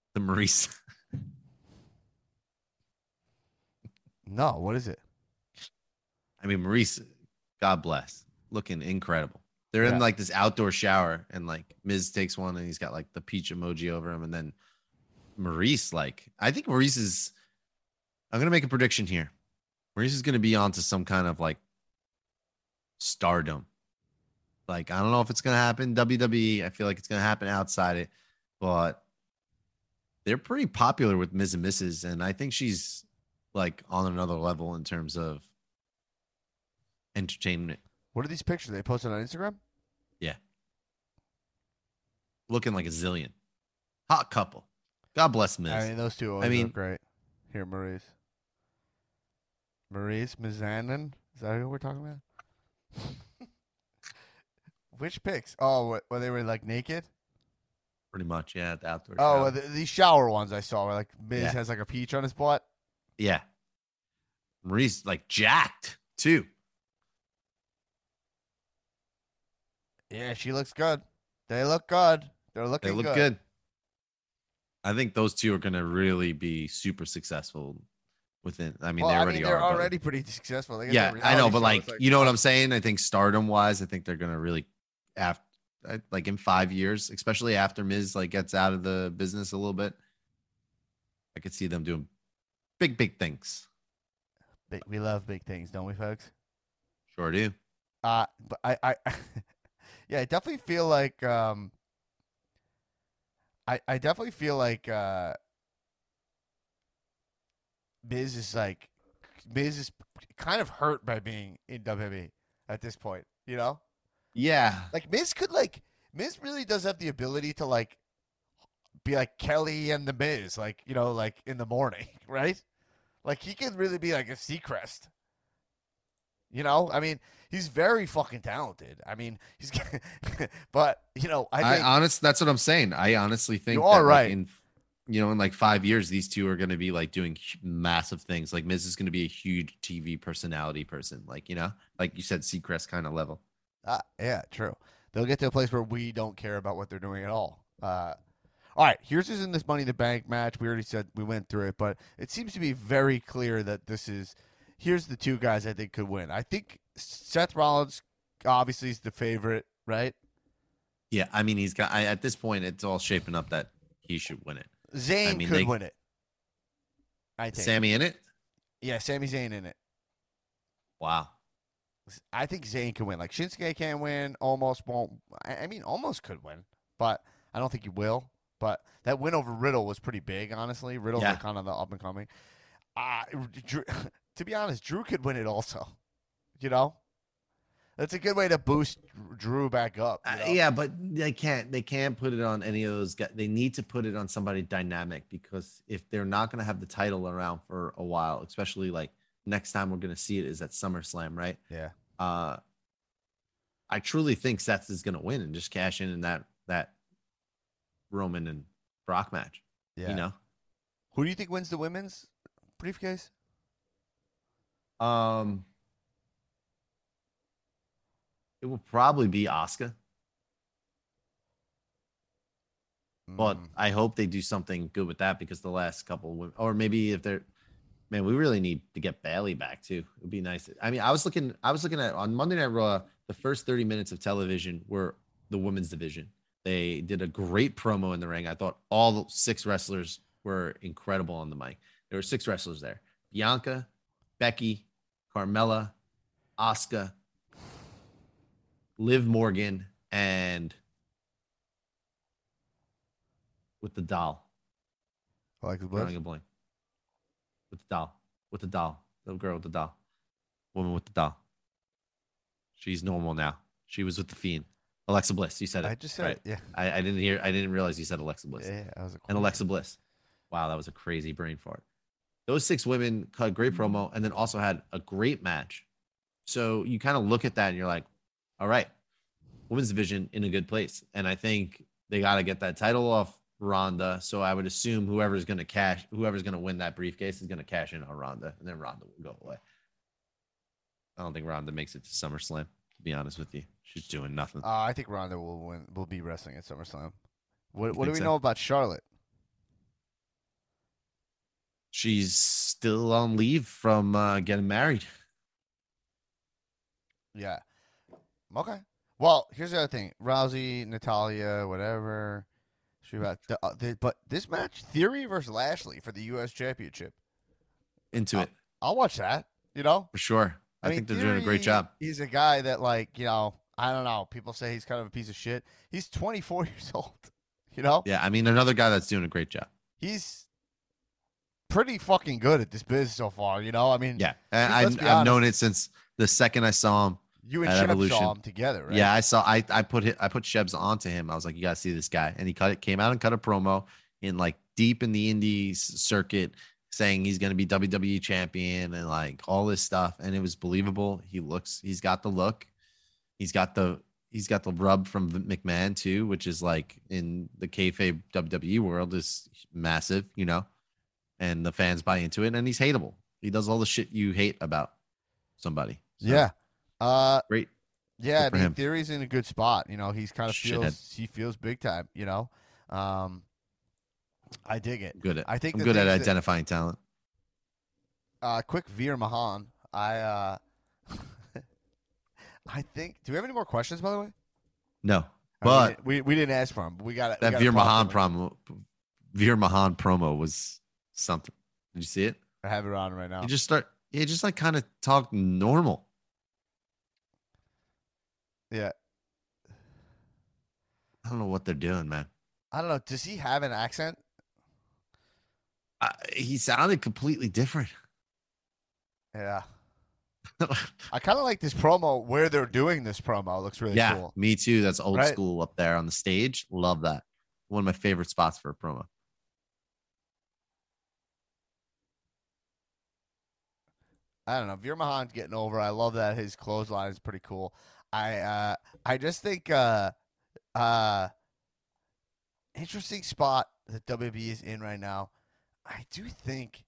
No, what is it? I mean, Maurice. God bless, looking incredible. They're Yeah. in like this outdoor shower, and like Miz takes one, and he's got like the peach emoji over him, and then Maurice. Like, I think Maurice is. I'm gonna make a prediction here. Maurice is gonna be onto some kind of like stardom. Like, I don't know if it's gonna happen WWE. I feel like it's gonna happen outside it, but they're pretty popular with Miz and Mrs. And I think she's like on another level in terms of entertainment. What are these pictures? They posted on Instagram? Looking like a zillion. Hot couple. God bless Miz. I mean, those two always mean- look great. Here, Maurice. Maurice Mizanin? Is that who we're talking about? Which pics? Oh, where they were like naked? Pretty much, yeah. The outdoor. Oh, shower. these shower ones I saw where like Miz Yeah. has like a peach on his butt. Yeah. Maurice like jacked too. Yeah, she looks good. They look good. They're They looking look good. I think those two are going to really be super successful within. I mean, Well, they I already mean, they're are. but- already pretty successful. They got yeah, their I know, reality but show. like, It's you know what I'm saying? I think stardom wise, I think they're going to really, after, like in 5 years, especially after Miz like gets out of the business a little bit, I could see them doing big things. We love big things, don't we, folks? Sure do. But I yeah, I definitely feel like I definitely feel like Miz is kind of hurt by being in WWE at this point, you know? Yeah. Like Miz really does have the ability to like be like Kelly and the Miz, like, you know, like in the morning, right? Like he can really be like a Seacrest. You know, I mean, he's very fucking talented. I mean, he's, but you know, That's what I'm saying. I honestly think You are that, right. Like, in like 5 years, these two are going to be like doing massive things. Like Miz is going to be a huge TV personality person. Like, you know, like you said, Seacrest kind of level. yeah, true. They'll get to a place where we don't care about what they're doing at all. All right, here's who's in this Money in the Bank match. We already said we went through it, but it seems to be very clear that here's the two guys I think could win. I think Seth Rollins obviously is the favorite, right? Yeah, I mean, at this point, it's all shaping up that he should win it. Zayn could win it. I think. Sammy in it? Yeah, Sami Zayn in it. Wow. I think Zayn can win. Like Shinsuke can win, almost won't. I mean, almost could win, but I don't think he will. But that win over Riddle was pretty big, honestly. Riddle's like kind of the up and coming. To be honest, Drew could win it also. You know, that's a good way to boost Drew back up. You know? Yeah, but they can't put it on any of those guys. They need to put it on somebody dynamic, because if they're not going to have the title around for a while, especially like next time we're going to see it is at SummerSlam, right? Yeah. I truly think Seth is going to win and just cash in that Roman and Brock match. Yeah. You know, who do you think wins the women's briefcase? It will probably be Asuka, but I hope they do something good with that, because the last couple, or maybe if they're, man, we really need to get Bayley back too. It would be nice. I mean, I was looking at on Monday Night Raw, the first 30 minutes of television were the women's division. They did a great promo in the ring. I thought all 6 wrestlers were incredible on the mic. There were 6 wrestlers there: Bianca, Becky, Carmella, Asuka, Liv Morgan, and with the doll. Alexa Drawing Bliss? a blank. With the doll. The girl with the doll. Woman with the doll. She's normal now. She was with the Fiend. Alexa Bliss. You said it. I just said right. it. Yeah. I didn't realize you said Alexa Bliss. Yeah, that was And Alexa Bliss. Wow, that was a crazy brain fart. Those 6 women cut a great promo and then also had a great match. So you kind of look at that and you're like, all right, women's division in a good place. And I think they got to get that title off Ronda. So I would assume whoever's going to win that briefcase is going to cash in on Ronda, and then Ronda will go away. I don't think Ronda makes it to SummerSlam, to be honest with you. She's doing nothing. I think Ronda will be wrestling at SummerSlam. What do we so? know about Charlotte? She's still on leave from getting married. Yeah. Okay. Well, here's the other thing: Rousey, Natalia, whatever. But this match, Theory versus Lashley for the U.S. Championship. Into it. I'll watch that. You know, For sure. I mean, think they're doing a great Theory, job. He's a guy that, like, you know, I don't know. People say he's kind of a piece of shit. He's 24 years old. You know? Yeah, I mean, another guy that's doing a great job. He's pretty fucking good at this biz so far. You know? I mean, Yeah, let's be I've known honest. it since the second I saw him. You and at Shep Evolution. saw him together, right? Yeah, I put Shebs onto him. I was like, you gotta see this guy, and he came out and cut a promo in like deep in the indies circuit, saying he's gonna be WWE champion and like all this stuff, and it was believable. He's got the look, he's got the rub from McMahon too, which is like in the kayfabe WWE world is massive, you know, and the fans buy into it, and he's hateable. He does all the shit you hate about somebody. So, Yeah. great. Yeah, Good for I mean, him. Theory's in a good spot. You know, he's kind of Shithead. feels big time. You know, I dig it. I think I'm the good at things identifying talent. Quick Veer Mahan. I think. Do we have any more questions, by the way? No, but we didn't ask for him. But we got that Veer Mahan promo was something. Did you see it? I have it on right now. He just like kind of talk normal. Yeah. I don't know what they're doing, man. I don't know. Does he have an accent? He sounded completely different. Yeah. I kind of like this promo where they're doing this promo. It looks really cool. Me too. That's old Right? school up there on the stage. Love that. One of my favorite spots for a promo. I don't know. Veer Mahan's getting over. I love that his clothesline is pretty cool. I just think interesting spot that WWE is in right now. I do think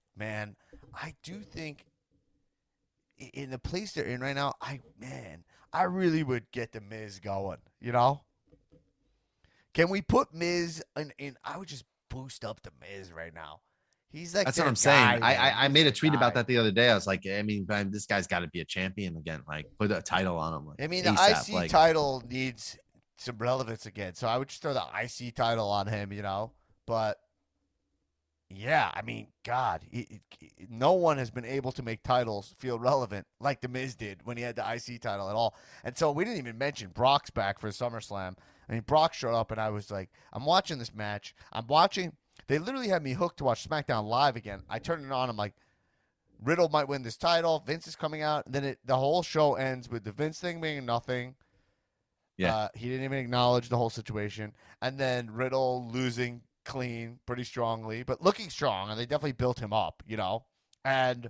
in the place they're in right now, I really would get the Miz going, you know? Can we put Miz in I would just boost up the Miz right now. He's like that's what I'm saying. I made a tweet about that the other day. I was like, I mean, this guy's got to be a champion again. Like, put a title on him. Like, I mean, ASAP. the IC title needs some relevance again. So I would just throw the IC title on him, you know? But, yeah, I mean, God, no one has been able to make titles feel relevant like The Miz did when he had the IC title at all. And so we didn't even mention Brock's back for SummerSlam. I mean, Brock showed up, and I was like, I'm watching this match. They literally had me hooked to watch SmackDown Live again. I turned it on. I'm like, Riddle might win this title. Vince is coming out. And then the whole show ends with the Vince thing being nothing. Yeah. He didn't even acknowledge the whole situation. And then Riddle losing clean pretty strongly, but looking strong. And they definitely built him up, you know. And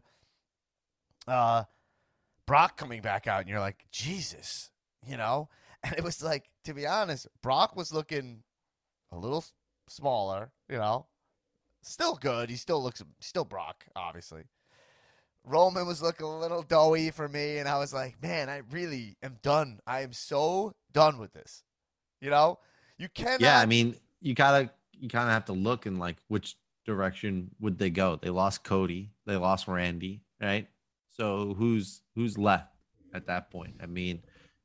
Brock coming back out. And you're like, Jesus, you know. And it was like, to be honest, Brock was looking a little smaller, you know. Still good. He still looks Brock, obviously. Roman was looking a little doughy for me, and I was like, man, I really am done. I am so done with this. You know? You cannot. Yeah, I mean, you kind of have to look in like which direction would they go. They lost Cody, they lost Randy, right? So who's left at that point? I mean,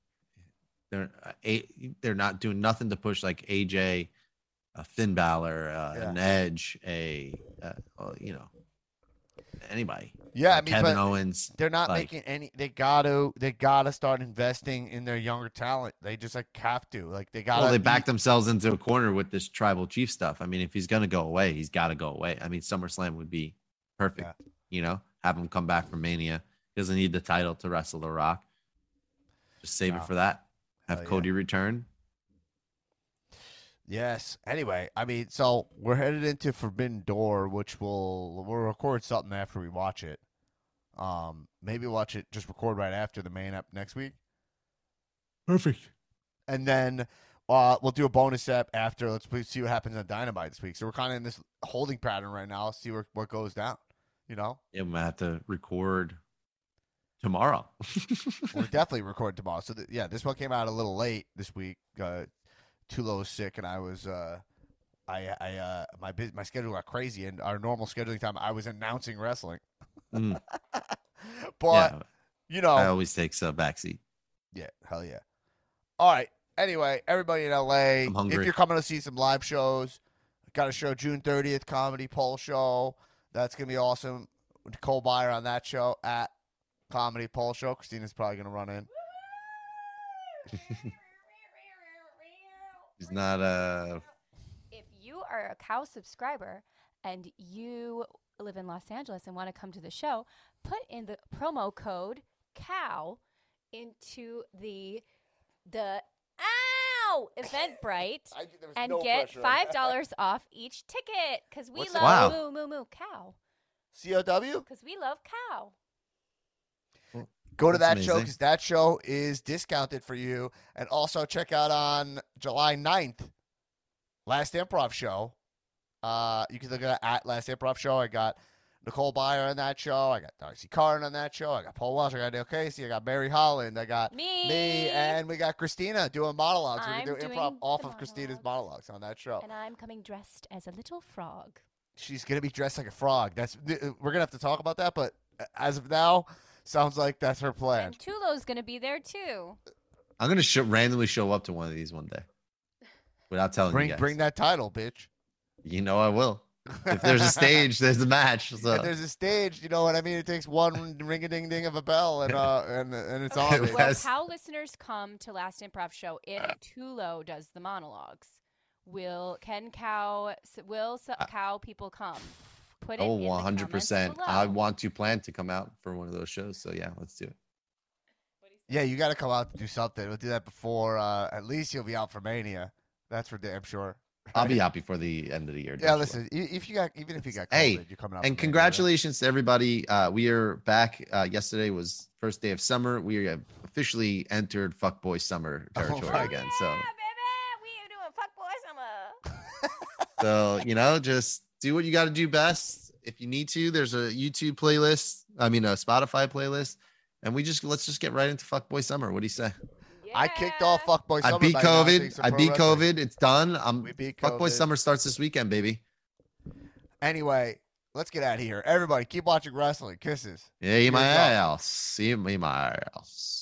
they're not doing nothing to push like AJ, Finn Balor, an Edge, you know, anybody. Yeah, I mean, Kevin Owens. They're not making any. They gotta start investing in their younger talent. They just like have to. Like they gotta. Well, they backed themselves into a corner with this tribal chief stuff. I mean, if he's gonna go away, he's got to go away. I mean, SummerSlam would be perfect. Yeah. You know, have him come back from Mania. He doesn't need the title to wrestle The Rock. Just save it for that. Have Cody return. Yes. Anyway, I mean, so we're headed into Forbidden Door, which we'll record something after we watch it. Maybe watch it, just record right after the main up next week. Perfect. And then we'll do a bonus ep after. Let's see what happens on Dynamite this week. So we're kind of in this holding pattern right now. See what goes down. You know. Yeah, we might have to record tomorrow. We'll definitely record tomorrow. So this one came out a little late this week. Tulo was sick, and I was my schedule got crazy, and our normal scheduling time I was announcing wrestling. But you know, I always takes a backseat. Yeah, hell yeah. All right. Anyway, everybody in LA, I'm hungry. If you're coming to see some live shows, got a show June 30th, Comedy Pole Show. That's gonna be awesome. Nicole Byer on that show at Comedy Pole Show. Christina's probably gonna run in. He's not If you are a Cow subscriber and you live in Los Angeles and want to come to the show, put in the promo code COW into the Eventbrite and get $5 off each ticket because we love Moo Moo Moo Cow. COW? Because we love Cow. Go to that show because that show is discounted for you. And also check out on July 9th, Last Improv Show. You can look at Last Improv Show. I got Nicole Byer on that show. I got Darcy Carden on that show. I got Paul Walsh. I got Neil Casey. I got Barry Holland. I got me, and we got Christina doing monologues. We're going to do improv off of Christina's monologues on that show. And I'm coming dressed as a little frog. She's going to be dressed like a frog. We're going to have to talk about that, but as of now, sounds like that's her plan. And Tulo's going to be there too. I'm going to randomly show up to one of these one day without telling you guys. Bring that title, bitch. You know I will. If there's a stage, there's a match. So. If there's a stage, you know what I mean? It takes one ring-a-ding-ding of a bell, and it's on. Well, how listeners come to Last Improv Show if Tulo does the monologues? Will Cow people come? Put it in the 100%. I want to plan to come out for one of those shows. So yeah, let's do it. Yeah, you got to come out to do something. We'll do that before. At least you'll be out for Mania. That's for damn sure. I'll be out before the end of the year. Yeah, listen. Even if you got COVID, you're coming out. And congratulations to everybody. We are back. Yesterday was first day of summer. We have officially entered fuckboy summer territory again. So, baby, we are doing fuckboy summer. So just do what you got to do best. If you need to, there's a YouTube playlist. I mean, a Spotify playlist, and let's just get right into fuckboy summer. What do you say? I kicked off Fuckboy Summer. I beat COVID. It's done. We beat Fuckboy COVID. Summer starts this weekend, baby. Anyway, let's get out of here. Everybody, keep watching wrestling. Kisses. Yeah, my house. See my house.